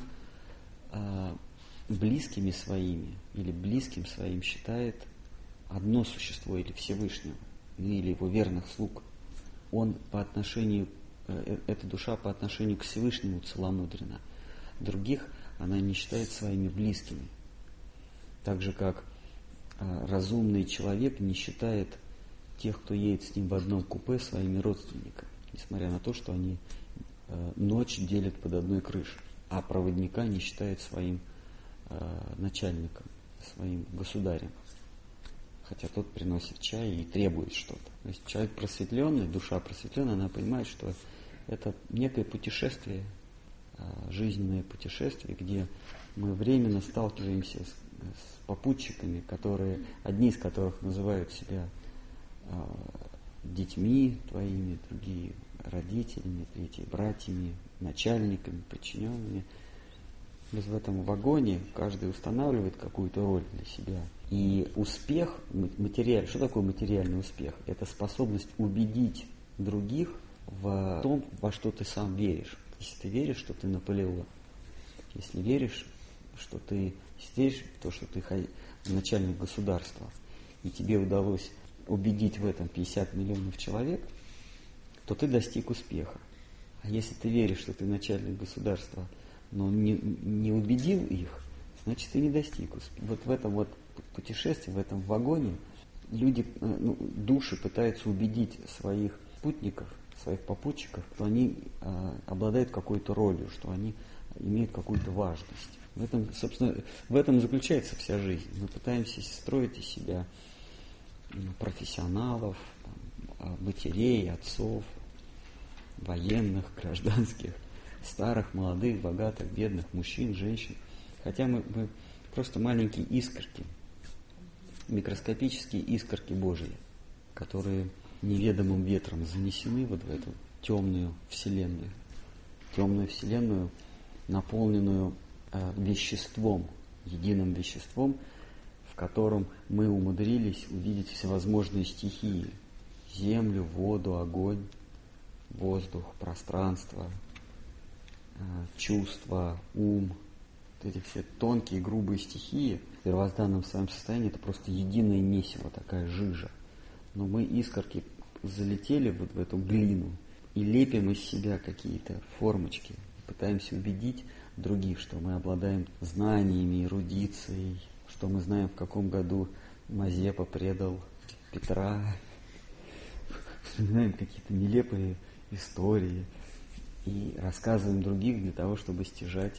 близкими своими или близким своим считает одно существо или Всевышнего, или его верных слуг. Он эта душа по отношению к Всевышнему целомудрена. Других она не считает своими близкими. Так же, как разумный человек не считает тех, кто едет с ним в одном купе, своими родственниками, несмотря на то, что они ночь делят под одной крышей, а проводника не считает своим начальником, своим государем, хотя тот приносит чай и требует что-то. То есть человек просветленный, душа просветленная, она понимает, что это некое путешествие, жизненное путешествие, где мы временно сталкиваемся с попутчиками, одни из которых называют себя детьми твоими, другие родителями, третьи братьями, начальниками, подчиненными. То есть в этом вагоне каждый устанавливает какую-то роль для себя. И успех, что такое материальный успех? Это способность убедить других в том, во что ты сам веришь. Если ты веришь, что ты Наполеон, если веришь, что ты веришь в то, что ты начальник государства, и тебе удалось убедить в этом 50 миллионов человек, то ты достиг успеха. А если ты веришь, что ты начальник государства, но не убедил их, значит, ты не достиг успеха. Вот в этом вот путешествии, в этом вагоне души пытаются убедить своих спутников своих попутчиков, что они обладают какой-то ролью, что они имеют какую-то важность. В этом, собственно, в этом заключается вся жизнь. Мы пытаемся строить из себя профессионалов, матерей, отцов, военных, гражданских, старых, молодых, богатых, бедных, мужчин, женщин. Хотя мы просто маленькие искорки, микроскопические искорки Божьи, которые неведомым ветром занесены вот в эту темную вселенную, наполненную веществом, единым веществом, в котором мы умудрились увидеть всевозможные стихии: землю, воду, огонь, воздух, пространство, чувства, ум. Вот эти все тонкие, грубые стихии в первозданном своем состоянии — это просто единое месиво, такая жижа. Но мы, искорки, залетели вот в эту глину и лепим из себя какие-то формочки, пытаемся убедить других, что мы обладаем знаниями, эрудицией, что мы знаем, в каком году Мазепа предал Петра, знаем какие-то нелепые истории и рассказываем других для того, чтобы стяжать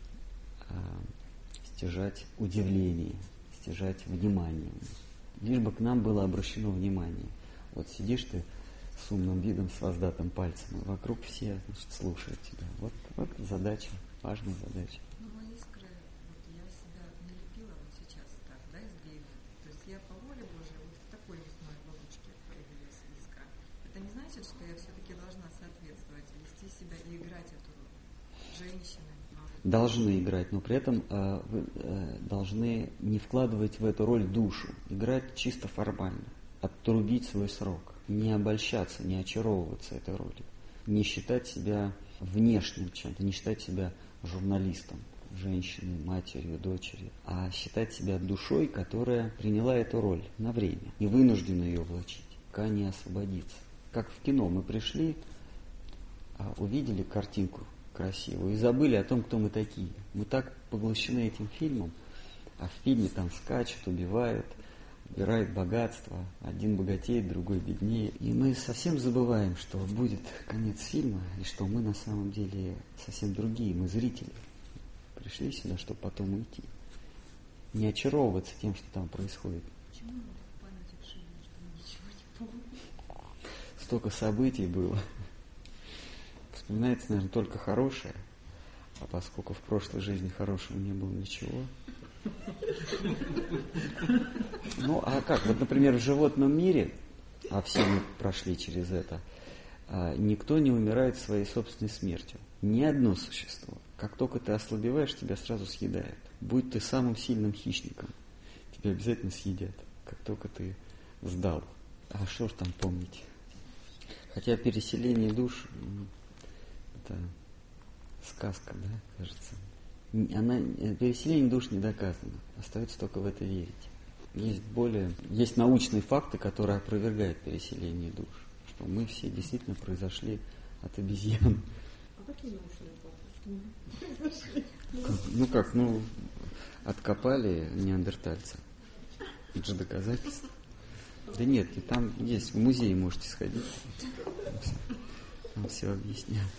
удивление, стяжать внимание. Лишь бы к нам было обращено внимание. Вот сидишь ты с умным видом, с воздатым пальцем, и вокруг все, значит, слушают тебя. Вот задача, важная задача. Ну, мои искры, вот я себя не лепила вот сейчас так, да, из глины. То есть я по воле Божьей вот в такой лесной бабочке появилась искра. Это не значит, что я все-таки должна соответствовать, вести себя и играть эту роль женщины. Должны играть, но при этом вы должны не вкладывать в эту роль душу, играть чисто формально, отрубить свой срок, не обольщаться, не очаровываться этой ролью, не считать себя внешним чем-то, не считать себя журналистом, женщиной, матерью, дочерью, а считать себя душой, которая приняла эту роль на время и вынуждена ее влачить, пока не освободится. Как в кино мы пришли, увидели картинку красивую и забыли о том, кто мы такие. Мы так поглощены этим фильмом, а в фильме там скачут, убивают богатство, один богатеет, другой беднее. И мы совсем забываем, что будет конец фильма, и что мы на самом деле совсем другие, мы зрители. Пришли сюда, чтобы потом уйти. Не очаровываться тем, что там происходит. Почему мы в памяти вшили, что мы ничего не помним? Столько событий было. Вспоминается, наверное, только хорошее, а поскольку в прошлой жизни хорошего не было ничего. Ну, а как? Вот, например, в животном мире, а все мы прошли через это, никто не умирает своей собственной смертью. Ни одно существо. Как только ты ослабеваешь, тебя сразу съедают. Будь ты самым сильным хищником, тебя обязательно съедят, как только ты сдал. А что ж там помнить? Хотя переселение душ — это сказка, да, кажется. Переселение душ не доказано. Остается только в это верить. Есть научные факты, которые опровергают переселение душ. Что мы все действительно произошли от обезьян. А какие научные факты? Откопали неандертальца. Это же доказательство. Да нет, и там есть, в музей можете сходить. Там все объясняют.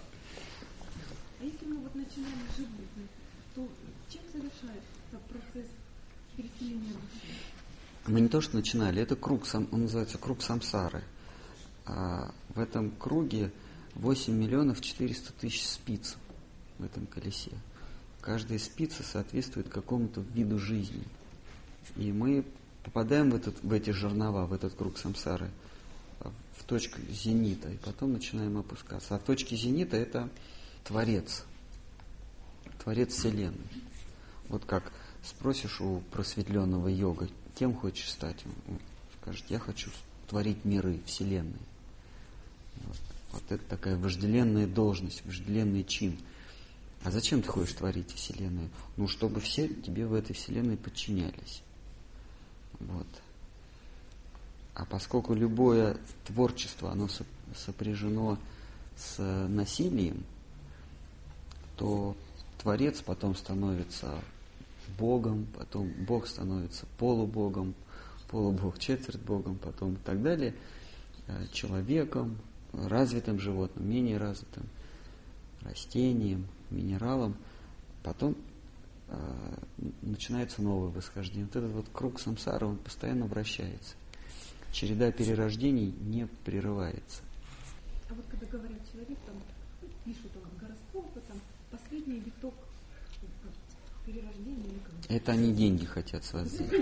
А если мы вот начинаем с животных, то чем завершается процесс переселения души? Мы не то что начинали, это круг, он называется круг самсары. А в этом круге 8 миллионов 400 тысяч спиц в этом колесе. Каждая спица соответствует какому-то виду жизни. И мы попадаем в эти жернова, в этот круг самсары, в точку зенита, и потом начинаем опускаться. А в точке зенита это Творец Вселенной. Вот как спросишь у просветленного йога, кем хочешь стать? Он скажет: я хочу творить миры, Вселенной. Вот это такая вожделенная должность, вожделенный чин. А зачем ты хочешь творить Вселенную? Ну, чтобы все тебе в этой Вселенной подчинялись. Вот. А поскольку любое творчество, оно сопряжено с насилием, то Творец потом становится Богом, потом Бог становится полубогом, полубог четверть Богом, потом и так далее, человеком, развитым животным, менее развитым растениям, минералам. Потом начинается новое восхождение. Вот этот вот круг самсары, он постоянно вращается. Череда перерождений не прерывается. А вот когда говорят, человек там пишут гороскопы, там последний виток перерождения или как-то. Это они деньги хотят с вас взять.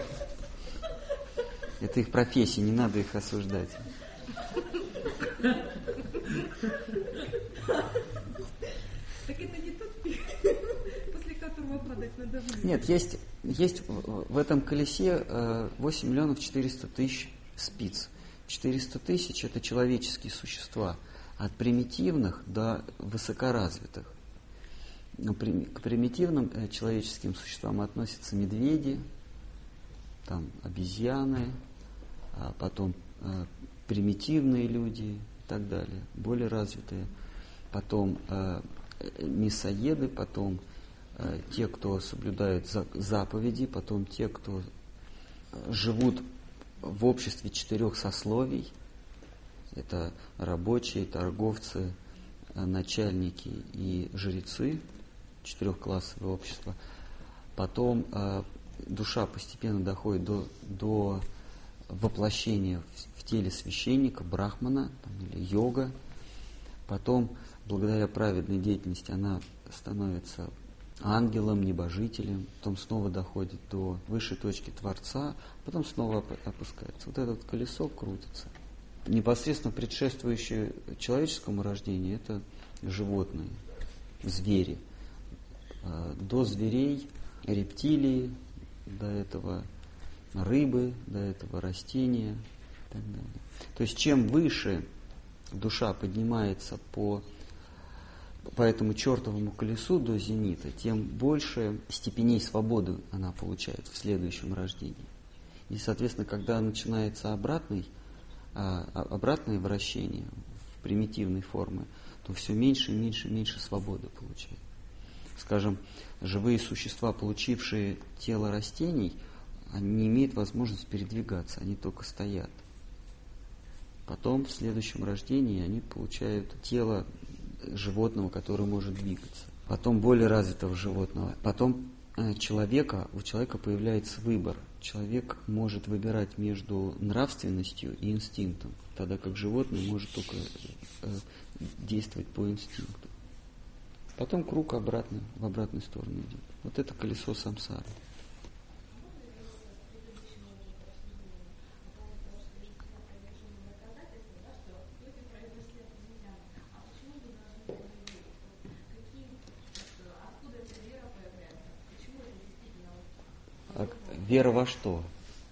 Это их профессия, не надо их осуждать. Так это не тот пик, после которого падать надо вниз. Нет, есть в этом колесе 8 миллионов 400 тысяч спиц. 400 тысяч – это человеческие существа, от примитивных до высокоразвитых. К примитивным человеческим существам относятся медведи, там обезьяны, а потом примитивные люди и так далее, более развитые. Потом мясоеды, потом те, кто соблюдает заповеди, потом те, кто живут в обществе 4 сословий. Это рабочие, торговцы, начальники и жрецы, 4-классовое общество. Потом душа постепенно доходит до воплощения в теле священника, брахмана там, или йога. Потом, благодаря праведной деятельности, она становится ангелом, небожителем, потом снова доходит до высшей точки Творца, потом снова опускается. Вот это вот колесо крутится. Непосредственно предшествующее человеческому рождению – это животные, звери. До зверей рептилии, до этого рыбы, до этого растения и так далее. То есть чем выше душа поднимается по этому чертовому колесу до зенита, тем больше степеней свободы она получает в следующем рождении. И, соответственно, когда начинается обратное вращение в примитивной форме, то все меньше и меньше и меньше свободы получает. Скажем, живые существа, получившие тело растений, они не имеют возможности передвигаться, они только стоят. Потом в следующем рождении они получают тело животного, которое может двигаться. Потом более развитого животного. Потом у человека появляется выбор. Человек может выбирать между нравственностью и инстинктом, тогда как животное может только действовать по инстинкту. Потом круг в обратную сторону идет. Вот это колесо самсары. Вера во что?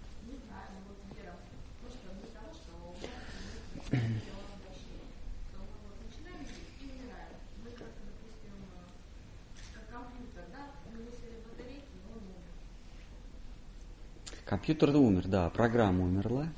Компьютер умер, да, программа умерла.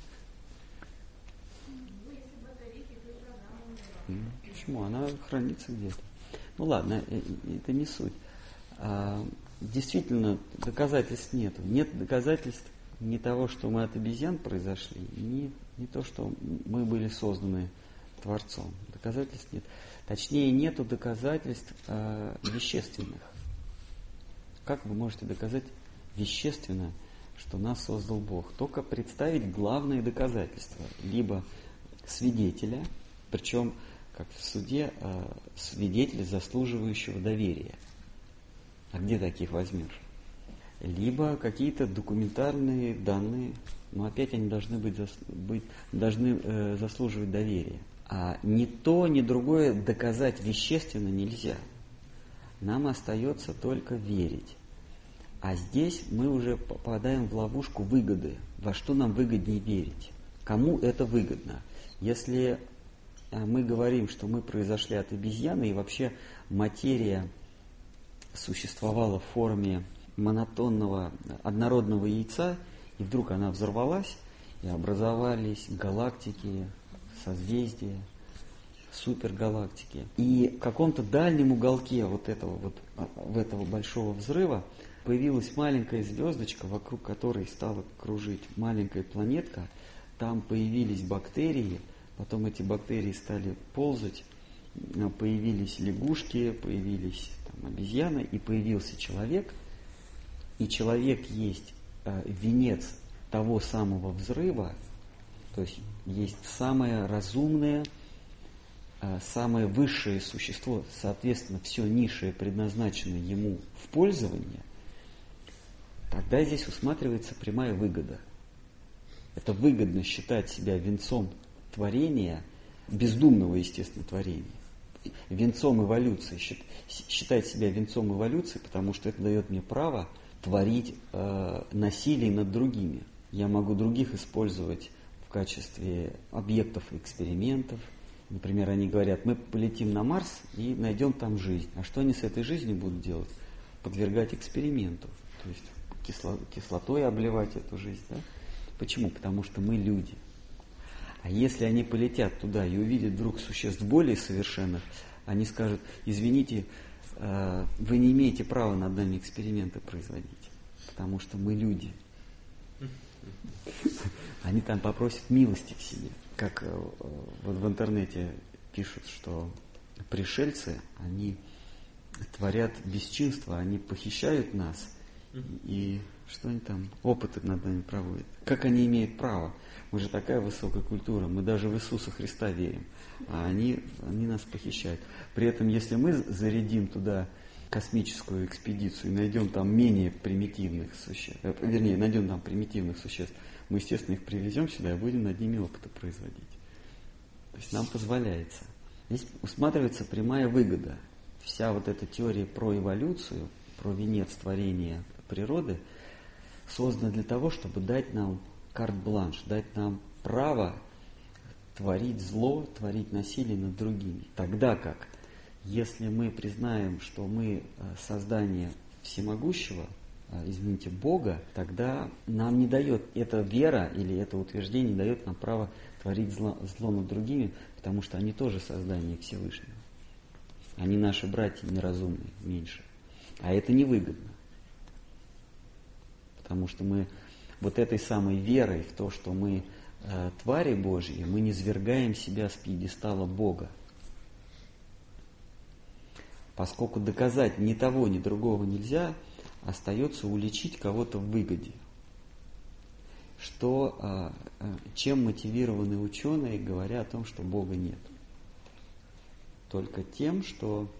Почему? Она хранится где-то. Ну ладно, это не суть. Действительно, доказательств нет. Нет доказательств не того, что мы от обезьян произошли, не то, что мы были созданы Творцом. Доказательств нет. Точнее, нету доказательств вещественных. Как вы можете доказать вещественно, что нас создал Бог? Только представить главные доказательства. Либо свидетеля, причем, как в суде, свидетеля, заслуживающего доверия. А где таких возьмешь? Либо какие-то документарные данные, но опять они должны заслуживать доверия. А ни то, ни другое доказать вещественно нельзя. Нам остается только верить. А здесь мы уже попадаем в ловушку выгоды. Во что нам выгоднее верить? Кому это выгодно? Если мы говорим, что мы произошли от обезьяны, и вообще материя существовала в форме монотонного однородного яйца, и вдруг она взорвалась, и образовались галактики, созвездия, супергалактики. И в каком-то дальнем уголке этого большого взрыва появилась маленькая звездочка, вокруг которой стала кружить маленькая планетка. Там появились бактерии, потом эти бактерии стали ползать, появились лягушки, появились обезьяны, и появился человек. И человек есть венец того самого взрыва, то есть есть самое разумное, самое высшее существо, соответственно, все низшее предназначено ему в пользование, тогда здесь усматривается прямая выгода. Это выгодно считать себя венцом творения, бездумного, естественно, творения, венцом эволюции, считать себя венцом эволюции, потому что это дает мне право творить насилие над другими. Я могу других использовать в качестве объектов экспериментов. Например, они говорят, мы полетим на Марс и найдем там жизнь. А что они с этой жизнью будут делать? Подвергать эксперименту. То есть кислотой обливать эту жизнь. Да? Почему? Потому что мы люди. А если они полетят туда и увидят вдруг существ более совершенных, они скажут, извините, вы не имеете права над нами эксперименты производить, потому что мы люди. Они там попросят милости к себе. Как вот в интернете пишут, что пришельцы, они творят бесчинство, они похищают нас, и что они там, опыты над нами проводят. Как они имеют право? Мы же такая высокая культура, мы даже в Иисуса Христа верим, а они нас похищают. При этом, если мы зарядим туда космическую экспедицию и найдем там менее примитивных существ, найдем там примитивных существ, мы, естественно, их привезем сюда и будем над ними опыты производить. То есть нам позволяется. Здесь усматривается прямая выгода. Вся вот эта теория про эволюцию, про венец творения природы создана для того, чтобы дать нам карт-бланш, дать нам право творить зло, творить насилие над другими. Тогда как, если мы признаем, что мы создание всемогущего, Бога, тогда нам не дает эта вера или это утверждение, не дает нам право творить зло над другими, потому что они тоже создания Всевышнего. Они наши братья неразумные, меньше. А это невыгодно. Потому что мы вот этой самой верой в то, что мы твари Божьи, мы низвергаем себя с пьедестала Бога. Поскольку доказать ни того, ни другого нельзя, остается уличить кого-то в выгоде. Чем мотивированы ученые, говоря о том, что Бога нет? Только тем, что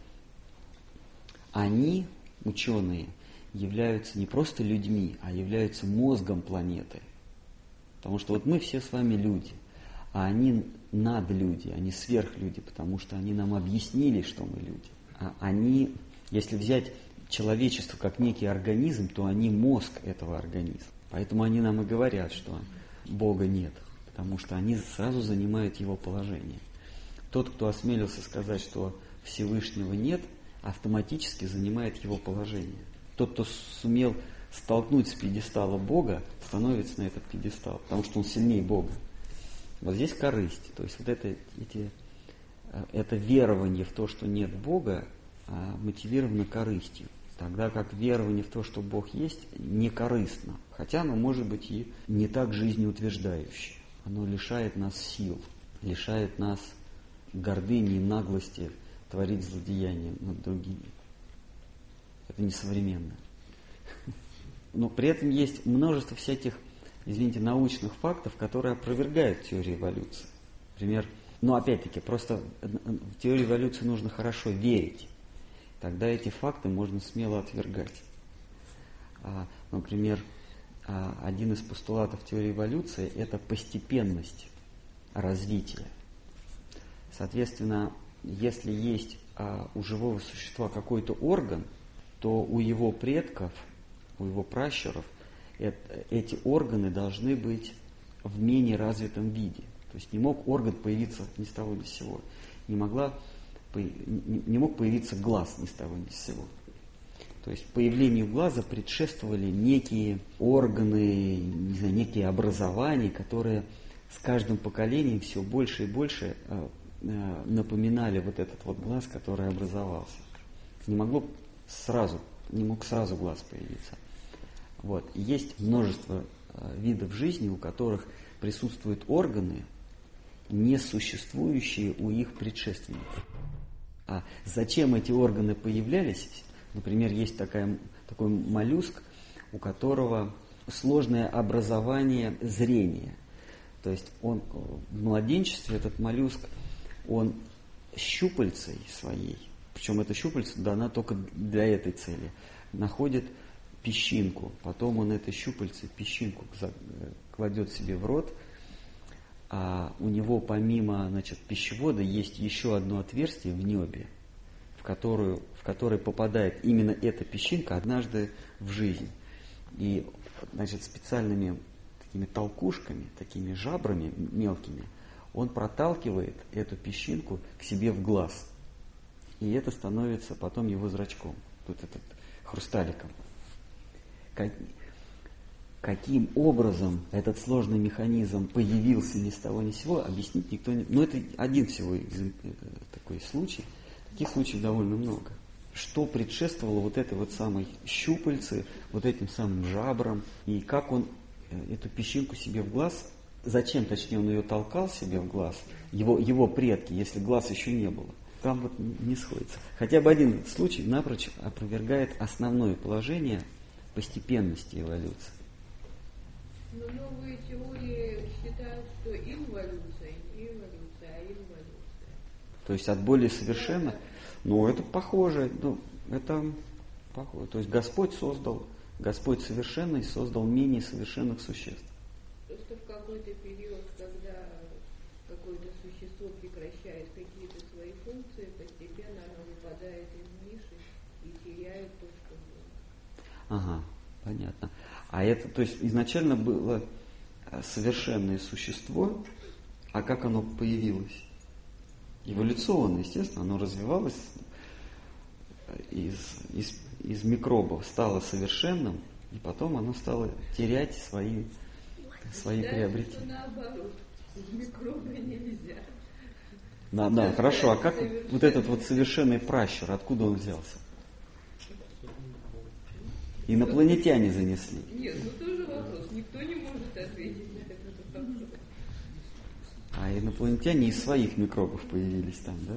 они, ученые, являются не просто людьми, а являются мозгом планеты. Потому что вот мы все с вами люди, а они надлюди, они сверхлюди, потому что они нам объяснили, что мы люди. А они, если взять человечество как некий организм, то они мозг этого организма. Поэтому они нам и говорят, что Бога нет, потому что они сразу занимают его положение. Тот, кто осмелился сказать, что Всевышнего нет, автоматически занимает его положение. Тот, кто сумел столкнуть с пьедестала Бога, становится на этот пьедестал, потому что он сильнее Бога. Вот здесь корысть. То есть вот это верование в то, что нет Бога, мотивировано корыстью. Тогда как верование в то, что Бог есть, не корыстно. Хотя оно может быть и не так жизнеутверждающее. Оно лишает нас сил, лишает нас гордыни и наглости творить злодеяния над другими. Это несовременно. Но при этом есть множество всяких, научных фактов, которые опровергают теорию эволюции. Например, опять-таки, просто в теорию эволюции нужно хорошо верить. Тогда эти факты можно смело отвергать. Например, один из постулатов теории эволюции – это постепенность развития. Соответственно, если есть у живого существа какой-то орган, то у его предков, у его пращуров эти органы должны быть в менее развитом виде. То есть не мог орган появиться ни с того ни с сего. Не мог появиться глаз ни с того ни с сего. То есть появлению глаза предшествовали некие органы, некие образования, которые с каждым поколением все больше и больше напоминали вот этот вот глаз, который образовался. Не мог сразу глаз появиться. Вот. Есть множество видов жизни, у которых присутствуют органы, не существующие у их предшественников. А зачем эти органы появлялись? Например, есть такой моллюск, у которого сложное образование зрения. То есть он в младенчестве, этот моллюск, он щупальцей своей, причем эта щупальца дана только для этой цели, находит песчинку, потом он этой щупальцей песчинку кладет себе в рот, а у него помимо, пищевода есть еще одно отверстие в небе, в которое попадает именно эта песчинка однажды в жизнь. И, специальными такими толкушками, такими жабрами мелкими, он проталкивает эту песчинку к себе в глаз. И это становится потом его зрачком, хрусталиком. Каким образом этот сложный механизм появился ни с того ни с сего, объяснить никто не... Но это один всего такой случай. Таких случаев довольно много. Что предшествовало вот этой самой щупальце, вот этим самым жабрам, и как он эту песчинку себе в глаз, зачем, точнее, он ее толкал себе в глаз, его предки, если глаз еще не было. Там не сходится. Хотя бы один случай напрочь опровергает основное положение постепенности эволюции. Но новые теории считают, что инволюция, не эволюция, а инволюция. То есть от более совершенно, это похоже, это похоже. То есть Господь совершенный создал менее совершенных существ. Просто в какой-то период, когда какое-то существо прекращает какие-то свои функции, постепенно оно выпадает из ниши и теряет то, что было. Ага, понятно. А это, то есть изначально было совершенное существо, а как оно появилось? Эволюционно, естественно, оно развивалось из микробов, стало совершенным, и потом оно стало терять свои приобретения. Наоборот, из микроба нельзя. Да, хорошо, а как вот этот совершенный пращур, откуда он взялся? Инопланетяне занесли. Нет, тоже вопрос. Никто не может ответить на этот вопрос. А инопланетяне из своих микробов появились там, да?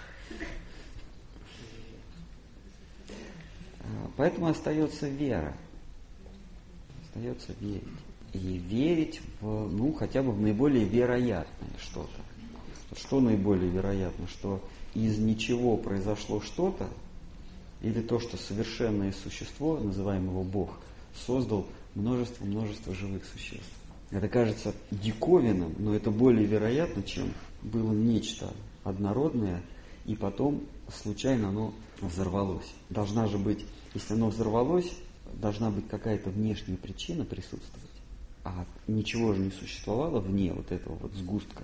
Поэтому остается вера. Остается верить. И верить хотя бы в наиболее вероятное что-то. Что наиболее вероятно? Что из ничего произошло что-то, или то, что совершенное существо, называемое Бог, создал множество живых существ. Это кажется диковинным, но это более вероятно, чем было нечто однородное, и потом случайно оно взорвалось. Должна же быть, если оно взорвалось, должна быть какая-то внешняя причина присутствовать. А ничего же не существовало вне этого сгустка.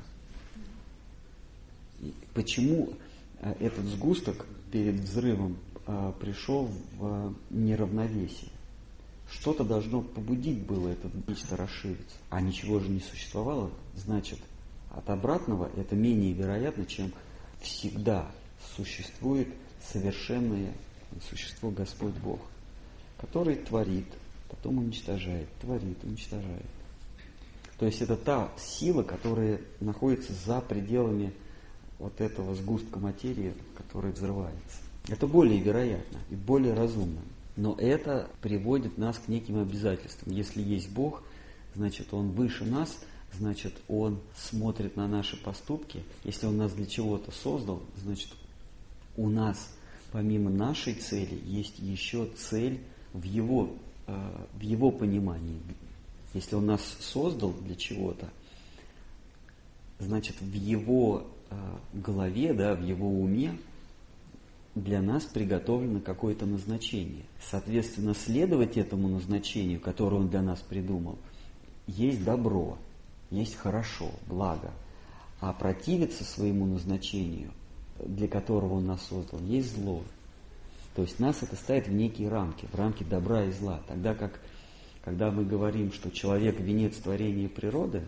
И почему этот сгусток перед взрывом пришел в неравновесие? Что-то должно побудить было это нечто расшириться. А ничего же не существовало, значит, от обратного это менее вероятно, чем всегда существует совершенное существо Господь Бог, который творит, потом уничтожает, творит, уничтожает. То есть это та сила, которая находится за пределами этого сгустка материи, который взрывается. Это более вероятно и более разумно. Но это приводит нас к неким обязательствам. Если есть Бог, значит Он выше нас, значит Он смотрит на наши поступки. Если Он нас для чего-то создал, значит у нас помимо нашей цели есть еще цель в Его понимании. Если Он нас создал для чего-то, значит в Его голове, в Его уме для нас приготовлено какое-то назначение. Соответственно, следовать этому назначению, которое Он для нас придумал, есть добро, есть хорошо, благо. А противиться своему назначению, для которого Он нас создал, есть зло. То есть нас это ставит в некие рамки, в рамки добра и зла. Тогда как, когда мы говорим, что человек – венец творения природы,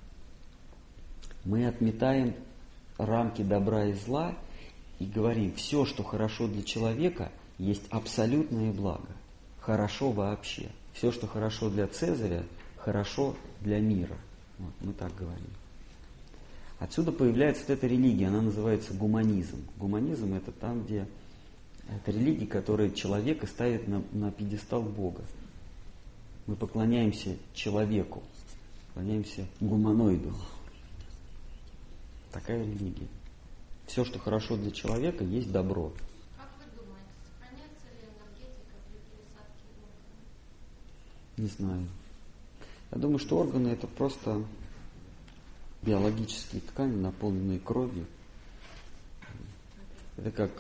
мы отметаем рамки добра и зла и говорим, все, что хорошо для человека, есть абсолютное благо. Хорошо вообще. Все, что хорошо для Цезаря, хорошо для мира. Мы так говорим. Отсюда появляется вот эта религия, она называется гуманизм. Гуманизм — это там, где это религия, которая человека ставит на пьедестал Бога. Мы поклоняемся человеку, поклоняемся гуманоиду. Такая религия. Все, что хорошо для человека, есть добро. Как вы думаете, сохраняется ли энергетика при пересадке органов? Не знаю. Я думаю, что органы — это просто биологические ткани, наполненные кровью. Это как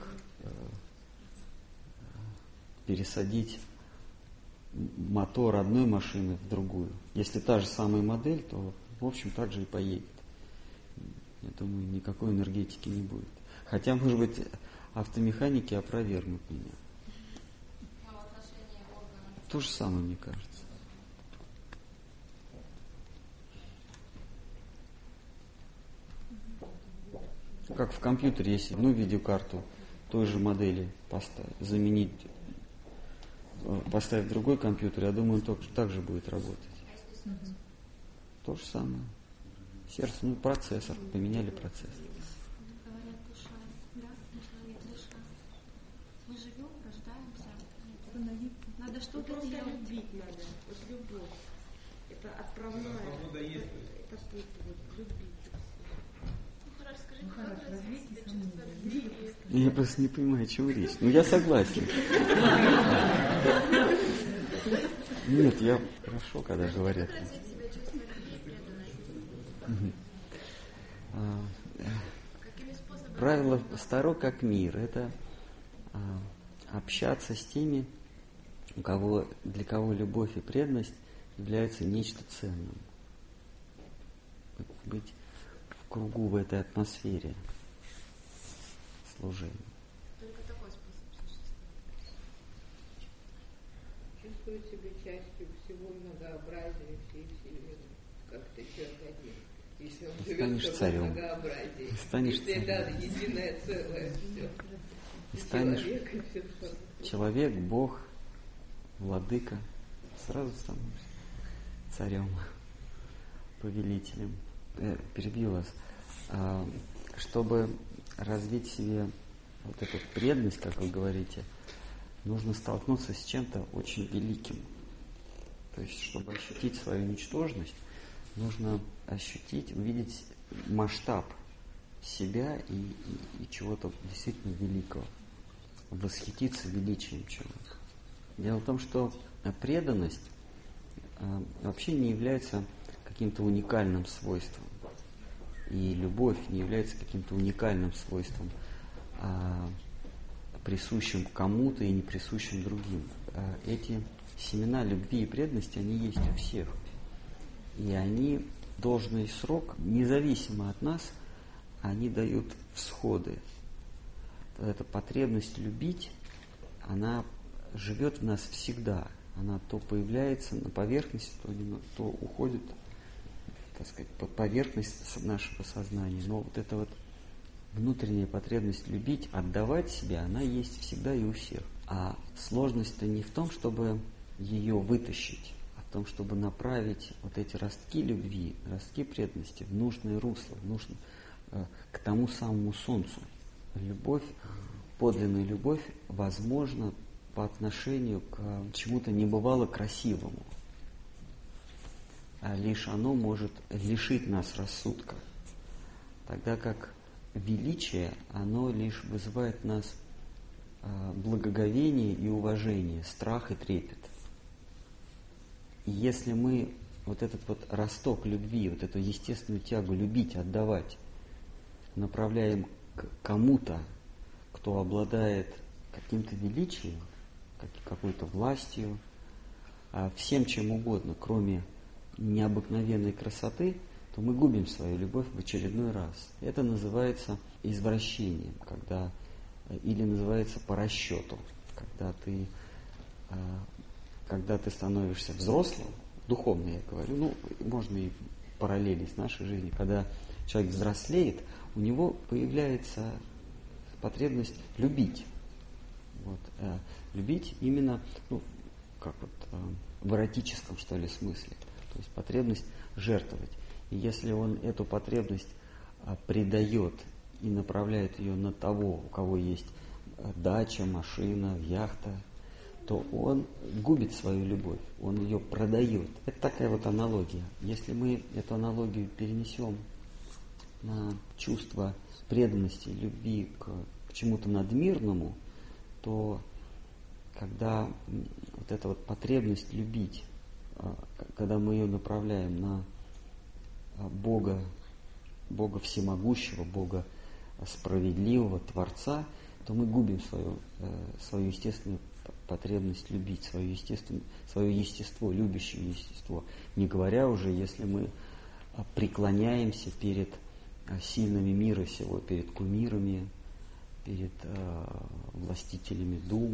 пересадить мотор одной машины в другую. Если та же самая модель, то, в общем, так же и поедет. Я думаю, никакой энергетики не будет. Хотя, может быть, автомеханики опровергнут меня. А в отношении органов? То же самое, мне кажется. Как в компьютере, если одну видеокарту той же модели заменить, поставить другой компьютер, я думаю, он так же будет работать. То же самое. Сердце, процессор, поменяли процессор. Говорят, душа, да? Человек, душа. Мы живем, рождаемся. Надо что-то Просто делать. любить надо. Вот любовь. Это отправная. Это путь, вот, любить. Скажите, Хорошо, как развейте себя сомнения. чувствовать? Я просто не понимаю, о чем речь. Я согласен. Нет, я хорошо, когда говорят. Как развить себя чувство любви и преданности? Какими способами? Правило старо как мир. Это общаться с теми, для кого любовь и преданность являются нечто ценным. Быть в кругу, в этой атмосфере служения. Только такой способ существует. Чувствует себя частью всего многообразия всей Вселенной. Как-то человек один. Если он живет Станешь в царем. многообразии. Станешь если царем. это единое целое все. И станешь Человек, и все, что... человек, Бог, владыка, сразу становишься царем, повелителем. Перебью вас. Чтобы развить в себе вот эту преданность, как вы говорите, нужно столкнуться с чем-то очень великим. То есть, чтобы ощутить свою ничтожность, нужно ощутить, увидеть масштаб себя и чего-то действительно великого. Восхититься величием чего-то. Дело в том, что преданность вообще не является каким-то уникальным свойством. И любовь не является каким-то уникальным свойством, присущим кому-то и не присущим другим. Эти семена любви и преданности, они есть у всех. И они в должный срок, независимо от нас, они дают всходы. Эта потребность любить, она живет в нас всегда. Она то появляется на поверхности, то уходит, так сказать, под поверхность нашего сознания. Но вот эта вот внутренняя потребность любить, отдавать себя, она есть всегда и у всех. А сложность-то не в том, чтобы ее вытащить, а в том, чтобы направить вот эти ростки любви, ростки преданности в нужное русло, к тому самому солнцу. Любовь, подлинная любовь, возможна по отношению к чему-то небывало красивому. А лишь оно может лишить нас рассудка. Тогда как величие, оно лишь вызывает в нас благоговение и уважение, страх и трепет. И если мы вот этот вот росток любви, вот эту естественную тягу любить, отдавать, направляем к кому-то, кто обладает каким-то величием, какой-то властью, всем чем угодно, кроме необыкновенной красоты, то мы губим свою любовь в очередной раз. Это называется извращением, или называется по расчету, когда ты становишься взрослым, духовно я говорю, можно и параллели с нашей жизнью, когда человек взрослеет, у него появляется потребность любить. Любить именно, в эротическом, что ли, смысле. То есть потребность жертвовать. И если он эту потребность предает и направляет ее на того, у кого есть дача, машина, яхта, то он губит свою любовь, он ее продает. Это такая вот аналогия. Если мы эту аналогию перенесем на чувство преданности, любви к чему-то надмирному, то когда вот эта вот потребность любить, когда мы ее направляем на Бога всемогущего, Бога справедливого, Творца, то мы губим свою естественную потребность любить, свое естество, любящее естество. Не говоря уже, если мы преклоняемся перед сильными мира сего, перед кумирами, перед властителями дум.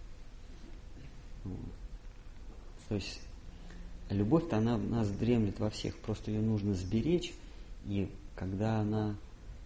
То есть любовь-то она в нас дремлет во всех, просто ее нужно сберечь, и когда она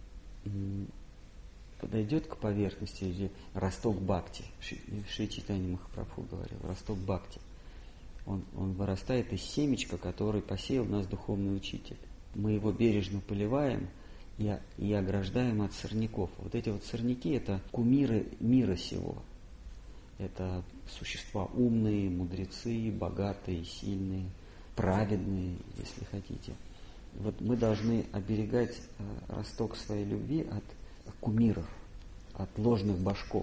подойдет к поверхности, или росток бхакти, Шри Чайтанья Махапрабху говорил, росток бхакти, он вырастает из семечка, который посеял в нас духовный учитель. Мы его бережно поливаем и ограждаем от сорняков. Вот эти вот сорняки – это кумиры мира сего. Это существа умные, мудрецы, богатые, сильные, праведные, если хотите. Вот мы должны оберегать росток своей любви от кумиров, от ложных божков.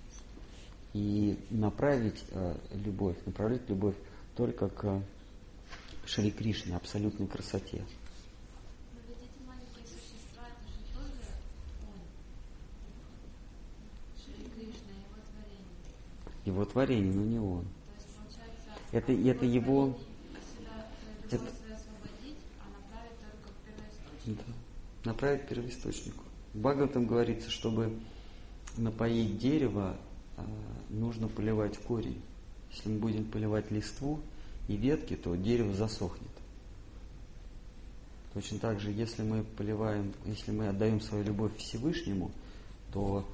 И направлять любовь только к Шри Кришне, абсолютной красоте. Но ведь эти маленькие существа, это же тоже он. Шри Кришна, его творение. Его творение, но не он. То есть, получается, Это его... Сюда любовь свою освободить, а направить только к первоисточнику. Да, направить к первоисточнику. В Бхагаватам говорится, чтобы напоить дерево, нужно поливать корень. Если мы будем поливать листву и ветки, то дерево засохнет. Точно так же, если мы отдаем свою любовь Всевышнему, то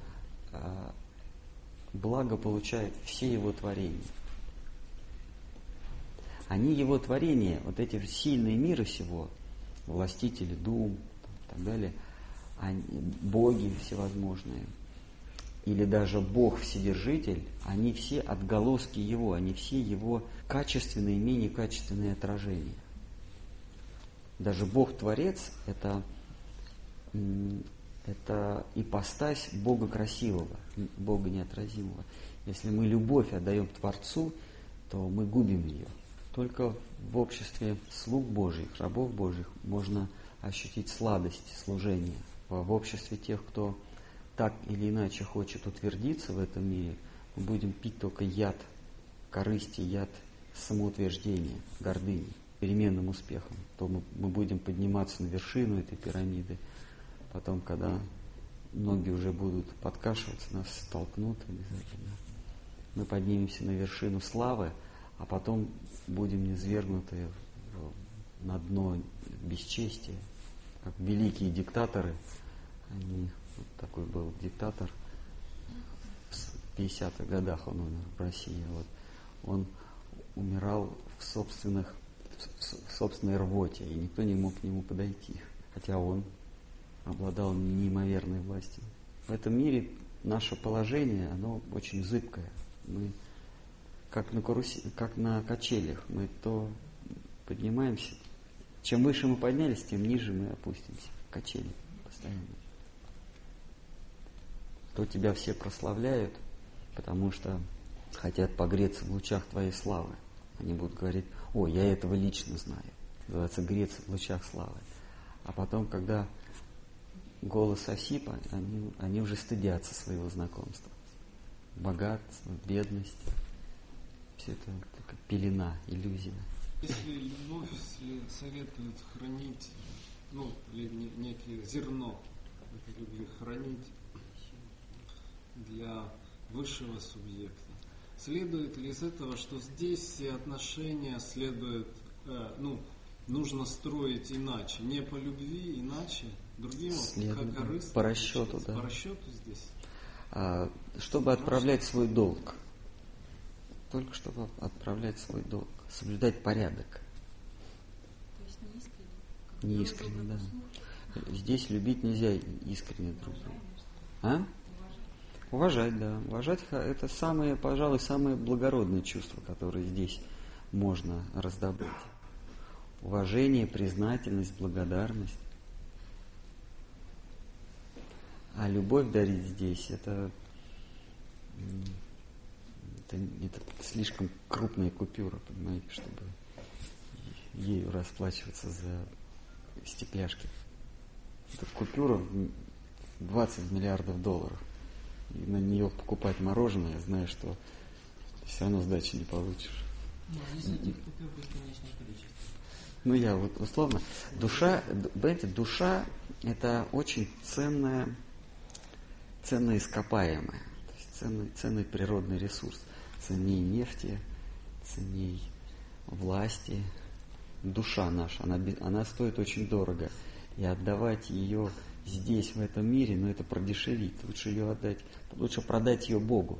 благо получают все его творения. Они его творения, вот эти сильные мира сего, властители дум и так далее, боги всевозможные, или даже Бог Вседержитель, они все отголоски Его, они все Его качественные и менее качественные отражения. Даже Бог-творец – это ипостась Бога красивого, Бога неотразимого. Если мы любовь отдаем Творцу, то мы губим ее. Только в обществе слуг Божьих, рабов Божьих можно ощутить сладость служения. В обществе тех, кто так или иначе хочет утвердиться в этом мире, мы будем пить только яд корысти, яд самоутверждения, гордыни, переменным успехом. То мы будем подниматься на вершину этой пирамиды. Потом, когда ноги уже будут подкашиваться, нас столкнут обязательно. Мы поднимемся на вершину славы, а потом будем низвергнуты на дно бесчестия. Как великие диктаторы, вот такой был диктатор в 50-х годах, он умер в России. Вот. Он умирал в собственной рвоте, и никто не мог к нему подойти, хотя он обладал неимоверной властью. В этом мире наше положение, оно очень зыбкое. Мы как на качелях, мы то поднимаемся. Чем выше мы поднялись, тем ниже мы опустимся. Качели постоянно. То тебя все прославляют, потому что хотят погреться в лучах твоей славы. Они будут говорить: о, я этого лично знаю. Называется греться в лучах славы. А потом, когда голос осип, они уже стыдятся своего знакомства. Богатство, бедность. Все это такая пелена, иллюзия. Если любовь советует хранить, или некое зерно этой любви хранить для высшего субъекта, следует ли из этого, что здесь все отношения нужно строить иначе, не по любви, иначе, другим, как корыстно? По расчету, да. По расчету здесь. Чтобы отправлять свой долг. Только чтобы отправлять свой долг. Соблюдать порядок. То есть не искренне? Не искренне, да. Здесь любить нельзя искренне друг друга. А? Уважать, да. Уважать – это самое, пожалуй, самое благородное чувство, которое здесь можно раздобыть. Уважение, признательность, благодарность. А любовь дарить здесь – это слишком крупная купюра, понимаете, чтобы ею расплачиваться за стекляшки. Это купюра в 20 миллиардов долларов. И на нее покупать мороженое, зная, что все равно сдачи не получишь. Здесь этих купюр бесконечное количество. Ну, я вот условно. Душа, понимаете, душа – это очень ценное ископаемое. То есть ценный природный ресурс. Ценней нефти, ценней власти. Душа наша, она стоит очень дорого. И отдавать ее здесь, в этом мире, это продешевить. Лучше ее отдать, лучше продать ее Богу.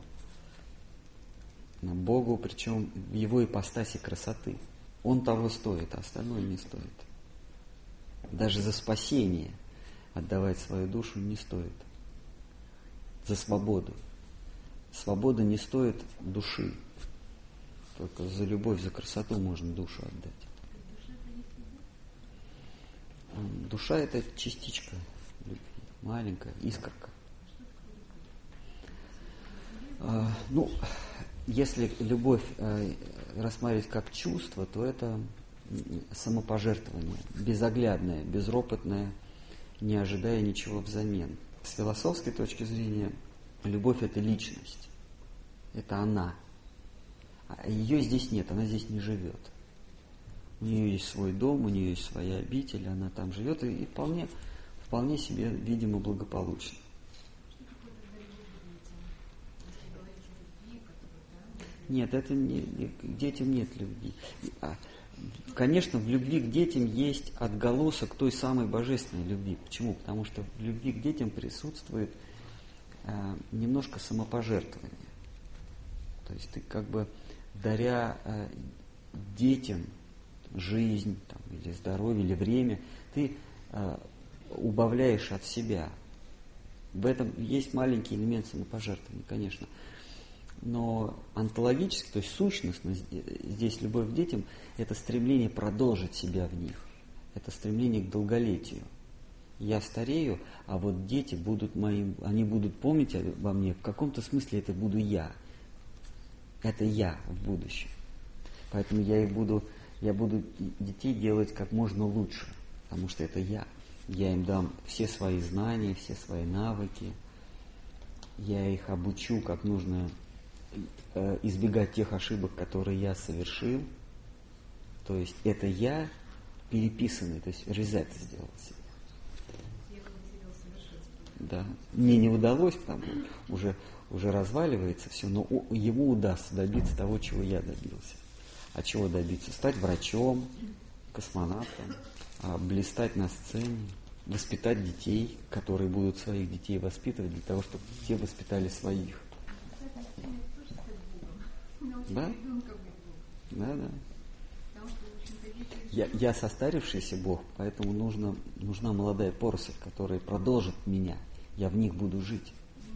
Богу, причем в его ипостаси красоты. Он того стоит, а остальное не стоит. Даже за спасение отдавать свою душу не стоит. За свободу. Свобода не стоит души. Только за любовь, за красоту можно душу отдать. Душа – это частичка любви, маленькая, искорка. Если любовь рассматривать как чувство, то это самопожертвование, безоглядное, безропотное, не ожидая ничего взамен. С философской точки зрения, любовь – это личность, это она. А ее здесь нет, она здесь не живет. У нее есть свой дом, у нее есть своя обитель, она там живет и вполне себе, видимо, благополучно. Нет, это не, к детям нет любви. Конечно, в любви к детям есть отголосок той самой божественной любви. Почему? Потому что в любви к детям присутствует немножко самопожертвования. То есть ты как бы даря детям жизнь или здоровье, или время, ты убавляешь от себя. В этом есть маленький элемент самопожертвования, конечно. Но онтологически, то есть сущностно, здесь любовь к детям – это стремление продолжить себя в них. Это стремление к долголетию. Я старею, а вот дети будут моим, они будут помнить обо мне. В каком-то смысле это буду я. Это я в будущем. Поэтому я буду детей делать как можно лучше, потому что это я. Я им дам все свои знания, все свои навыки. Я их обучу, как нужно избегать тех ошибок, которые я совершил. То есть это я переписанный, то есть резет сделал себе. Да. Мне не удалось, потому уже разваливается все, но ему удастся добиться того, чего я добился. А чего добиться? Стать врачом, космонавтом, блистать на сцене, воспитать детей, которые будут своих детей воспитывать для того, чтобы те воспитали своих. Да? Да. Я состарившийся Бог, поэтому нужна молодая поросль, которая продолжит меня. Я в них буду жить.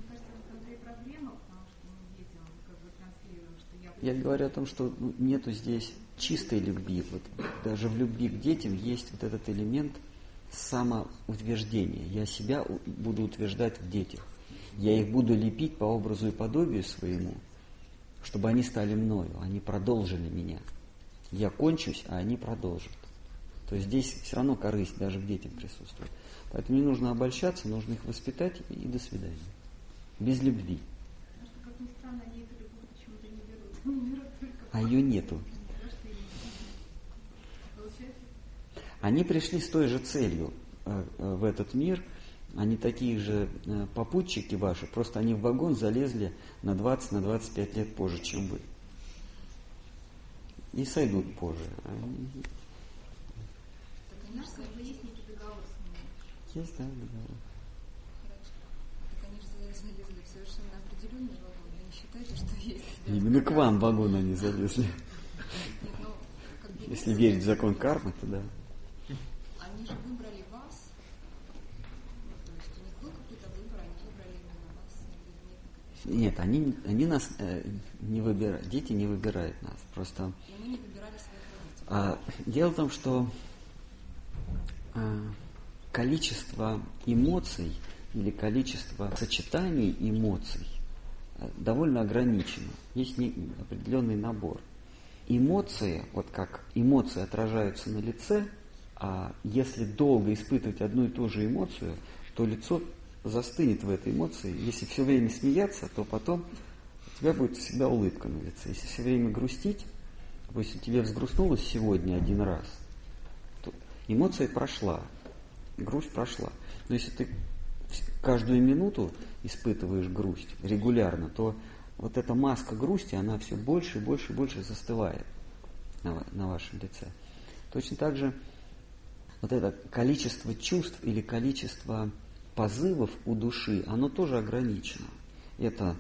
Я говорю о том, что нету здесь чистой любви. Вот даже в любви к детям есть вот этот элемент самоутверждения. Я себя буду утверждать в детях. Я их буду лепить по образу и подобию своему, чтобы они стали мною, они продолжили меня. Я кончусь, а они продолжат. То есть здесь все равно корысть даже к детям присутствует. Поэтому не нужно обольщаться, нужно их воспитать и до свидания. Без любви. Как ни странно, они эту любовь почему-то не берут. Они берут только... А ее нету. Они пришли с той же целью в этот мир. Они такие же попутчики ваши, просто они в вагон залезли на 20-25 лет позже, чем вы. И сойдут позже. Конечно, есть некий договор с ними. Есть, да, договор. Хорошо. Так они же залезли в совершенно определенный вагон. Вы не считаете, что есть... Именно к вам в вагон они залезли. Нет, ну, как бы... Если верить в закон кармы, то да. Они же выбрали вас был какой-то выбор, они выбрали именно вас, или нет? Нет, они нас не выбирают, дети не выбирают нас. Просто И мы не выбирали своих родителей. дело в том, что количество эмоций или количество сочетаний эмоций довольно ограничено. Есть определенный набор. Эмоции, вот как эмоции отражаются на лице, а если долго испытывать одну и ту же эмоцию, то лицо застынет в этой эмоции. Если все время смеяться, то потом у тебя будет всегда улыбка на лице. Если все время грустить, допустим, тебе взгрустнулось сегодня один раз, то эмоция прошла, грусть прошла. Но если ты каждую минуту испытываешь грусть регулярно, то вот эта маска грусти, она все больше и больше и больше застывает на вашем лице. Точно так же вот это количество чувств или количество позывов у души, оно тоже ограничено. Это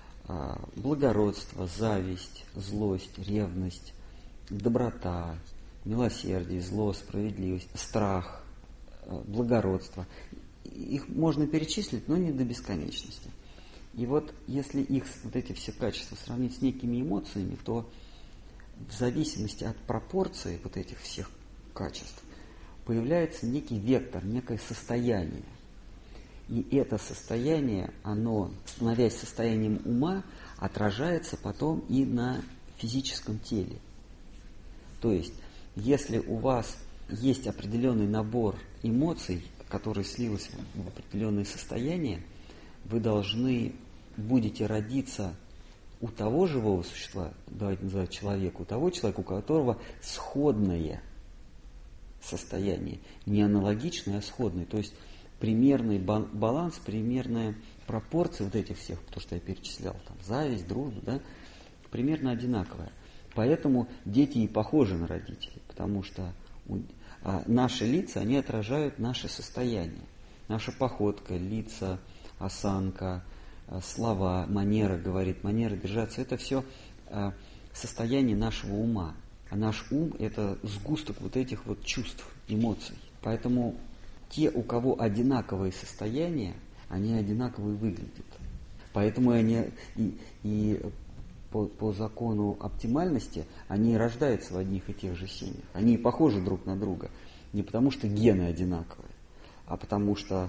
благородство, зависть, злость, ревность, доброта, милосердие, зло, справедливость, страх, благородство. Их можно перечислить, но не до бесконечности. И вот если их, вот эти все качества сравнить с некими эмоциями, то в зависимости от пропорции вот этих всех качеств появляется некий вектор, некое состояние. И это состояние, оно, становясь состоянием ума, отражается потом и на физическом теле. То есть, если у вас есть определенный набор эмоций, который слился в определенное состояние, вы будете родиться у того живого существа, давайте называть человека, у того человека, у которого сходное состояние, не аналогичное, а сходное. То есть примерный баланс, примерная пропорция вот этих всех, то, что я перечислял, там, зависть, дружба, да, примерно одинаковая. Поэтому дети и похожи на родителей, потому что наши лица, они отражают наше состояние. Наша походка, лица, осанка, слова, манера говорить, манера держаться, это все состояние нашего ума. А наш ум – это сгусток вот этих вот чувств, эмоций. Поэтому те, у кого одинаковые состояния, они одинаково и выглядят. Поэтому они и по закону оптимальности они рождаются в одних и тех же семьях. Они похожи друг на друга. Не потому что гены одинаковые, а потому что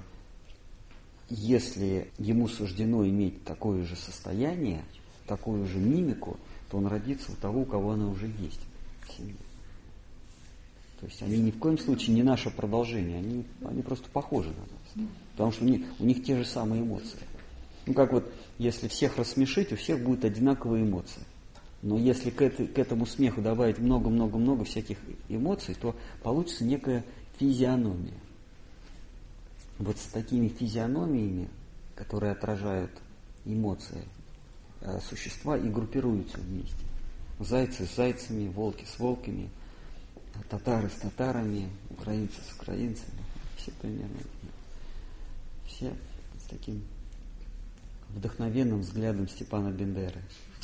если ему суждено иметь такое же состояние, такую же мимику, то он родится у того, у кого она уже есть в семье. То есть они ни в коем случае не наше продолжение, они просто похожи на нас. Потому что у них те же самые эмоции. Ну как вот, если всех рассмешить, у всех будут одинаковые эмоции. Но если к этому смеху добавить много-много-много всяких эмоций, то получится некая физиономия. Вот с такими физиономиями, которые отражают эмоции, существа и группируются вместе. Зайцы с зайцами, волки с волками, татары с татарами, украинцы с украинцами. Все примерно. Все с таким вдохновенным взглядом Степана Бендеры.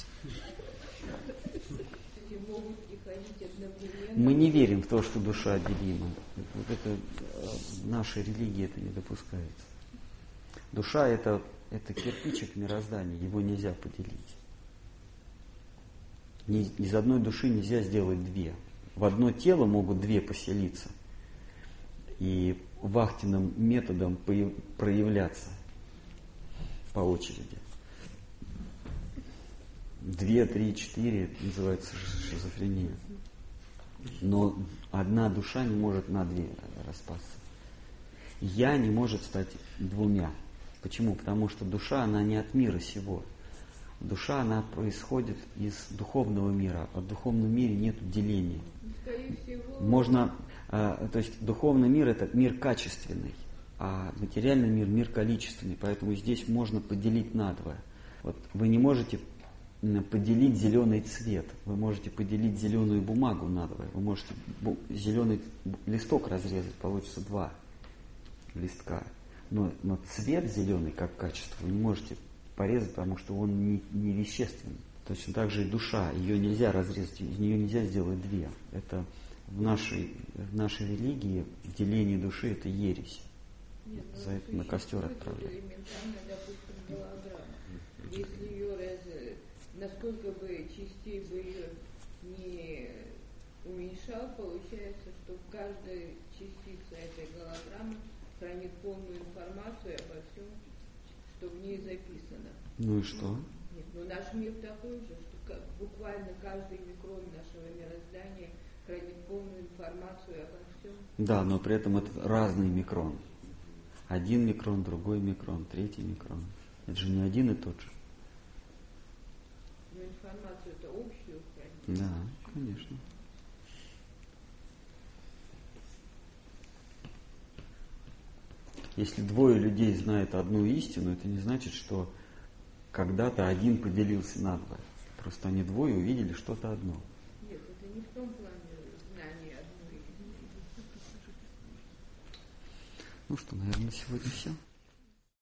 Мы не верим в то, что душа делима. Вот это в нашей религии это не допускается. Душа это кирпичик мироздания, его нельзя поделить. Из одной души нельзя сделать две. В одно тело могут две поселиться и вахтенным методом проявляться по очереди. 2, 3, 4 называется шизофрения. Но одна душа не может на две распасться. Я не может стать двумя. Почему? Потому что душа, она не от мира сего. Душа, она происходит из духовного мира. А в духовном мире нет деления. Можно, то есть духовный мир это мир качественный, а материальный мир мир количественный. Поэтому здесь можно поделить надвое. Вот вы не можете поделить зеленый цвет, вы можете поделить зеленую бумагу надвое, вы можете зеленый листок разрезать, получится 2 листка. Но цвет зеленый, как качество, вы не можете порезать, потому что он не вещественный. Точно так же и душа, ее нельзя разрезать, из нее нельзя сделать 2. Это в нашей религии деление души это ересь. Нет, ну, за это на костер отправляют. Элементарно, допустим, голограмма. Если ее насколько бы частей бы ее не уменьшал, получается, что каждая частица этой голограммы хранит полную информацию обо всем, что в ней записано. Ну и что? Нет, но наш мир такой же, что буквально каждый микрон нашего мироздания хранит полную информацию обо всем. Да, но при этом это разный микрон. Один микрон, другой микрон, третий микрон. Это же не один и тот же. Но информацию-то общую хранит. Да, конечно. Если двое людей знают одну истину, это не значит, что когда-то один поделился на два. Просто они двое увидели что-то одно. Нет, это не в том плане знания одной истины. Ну что, наверное, на сегодня все.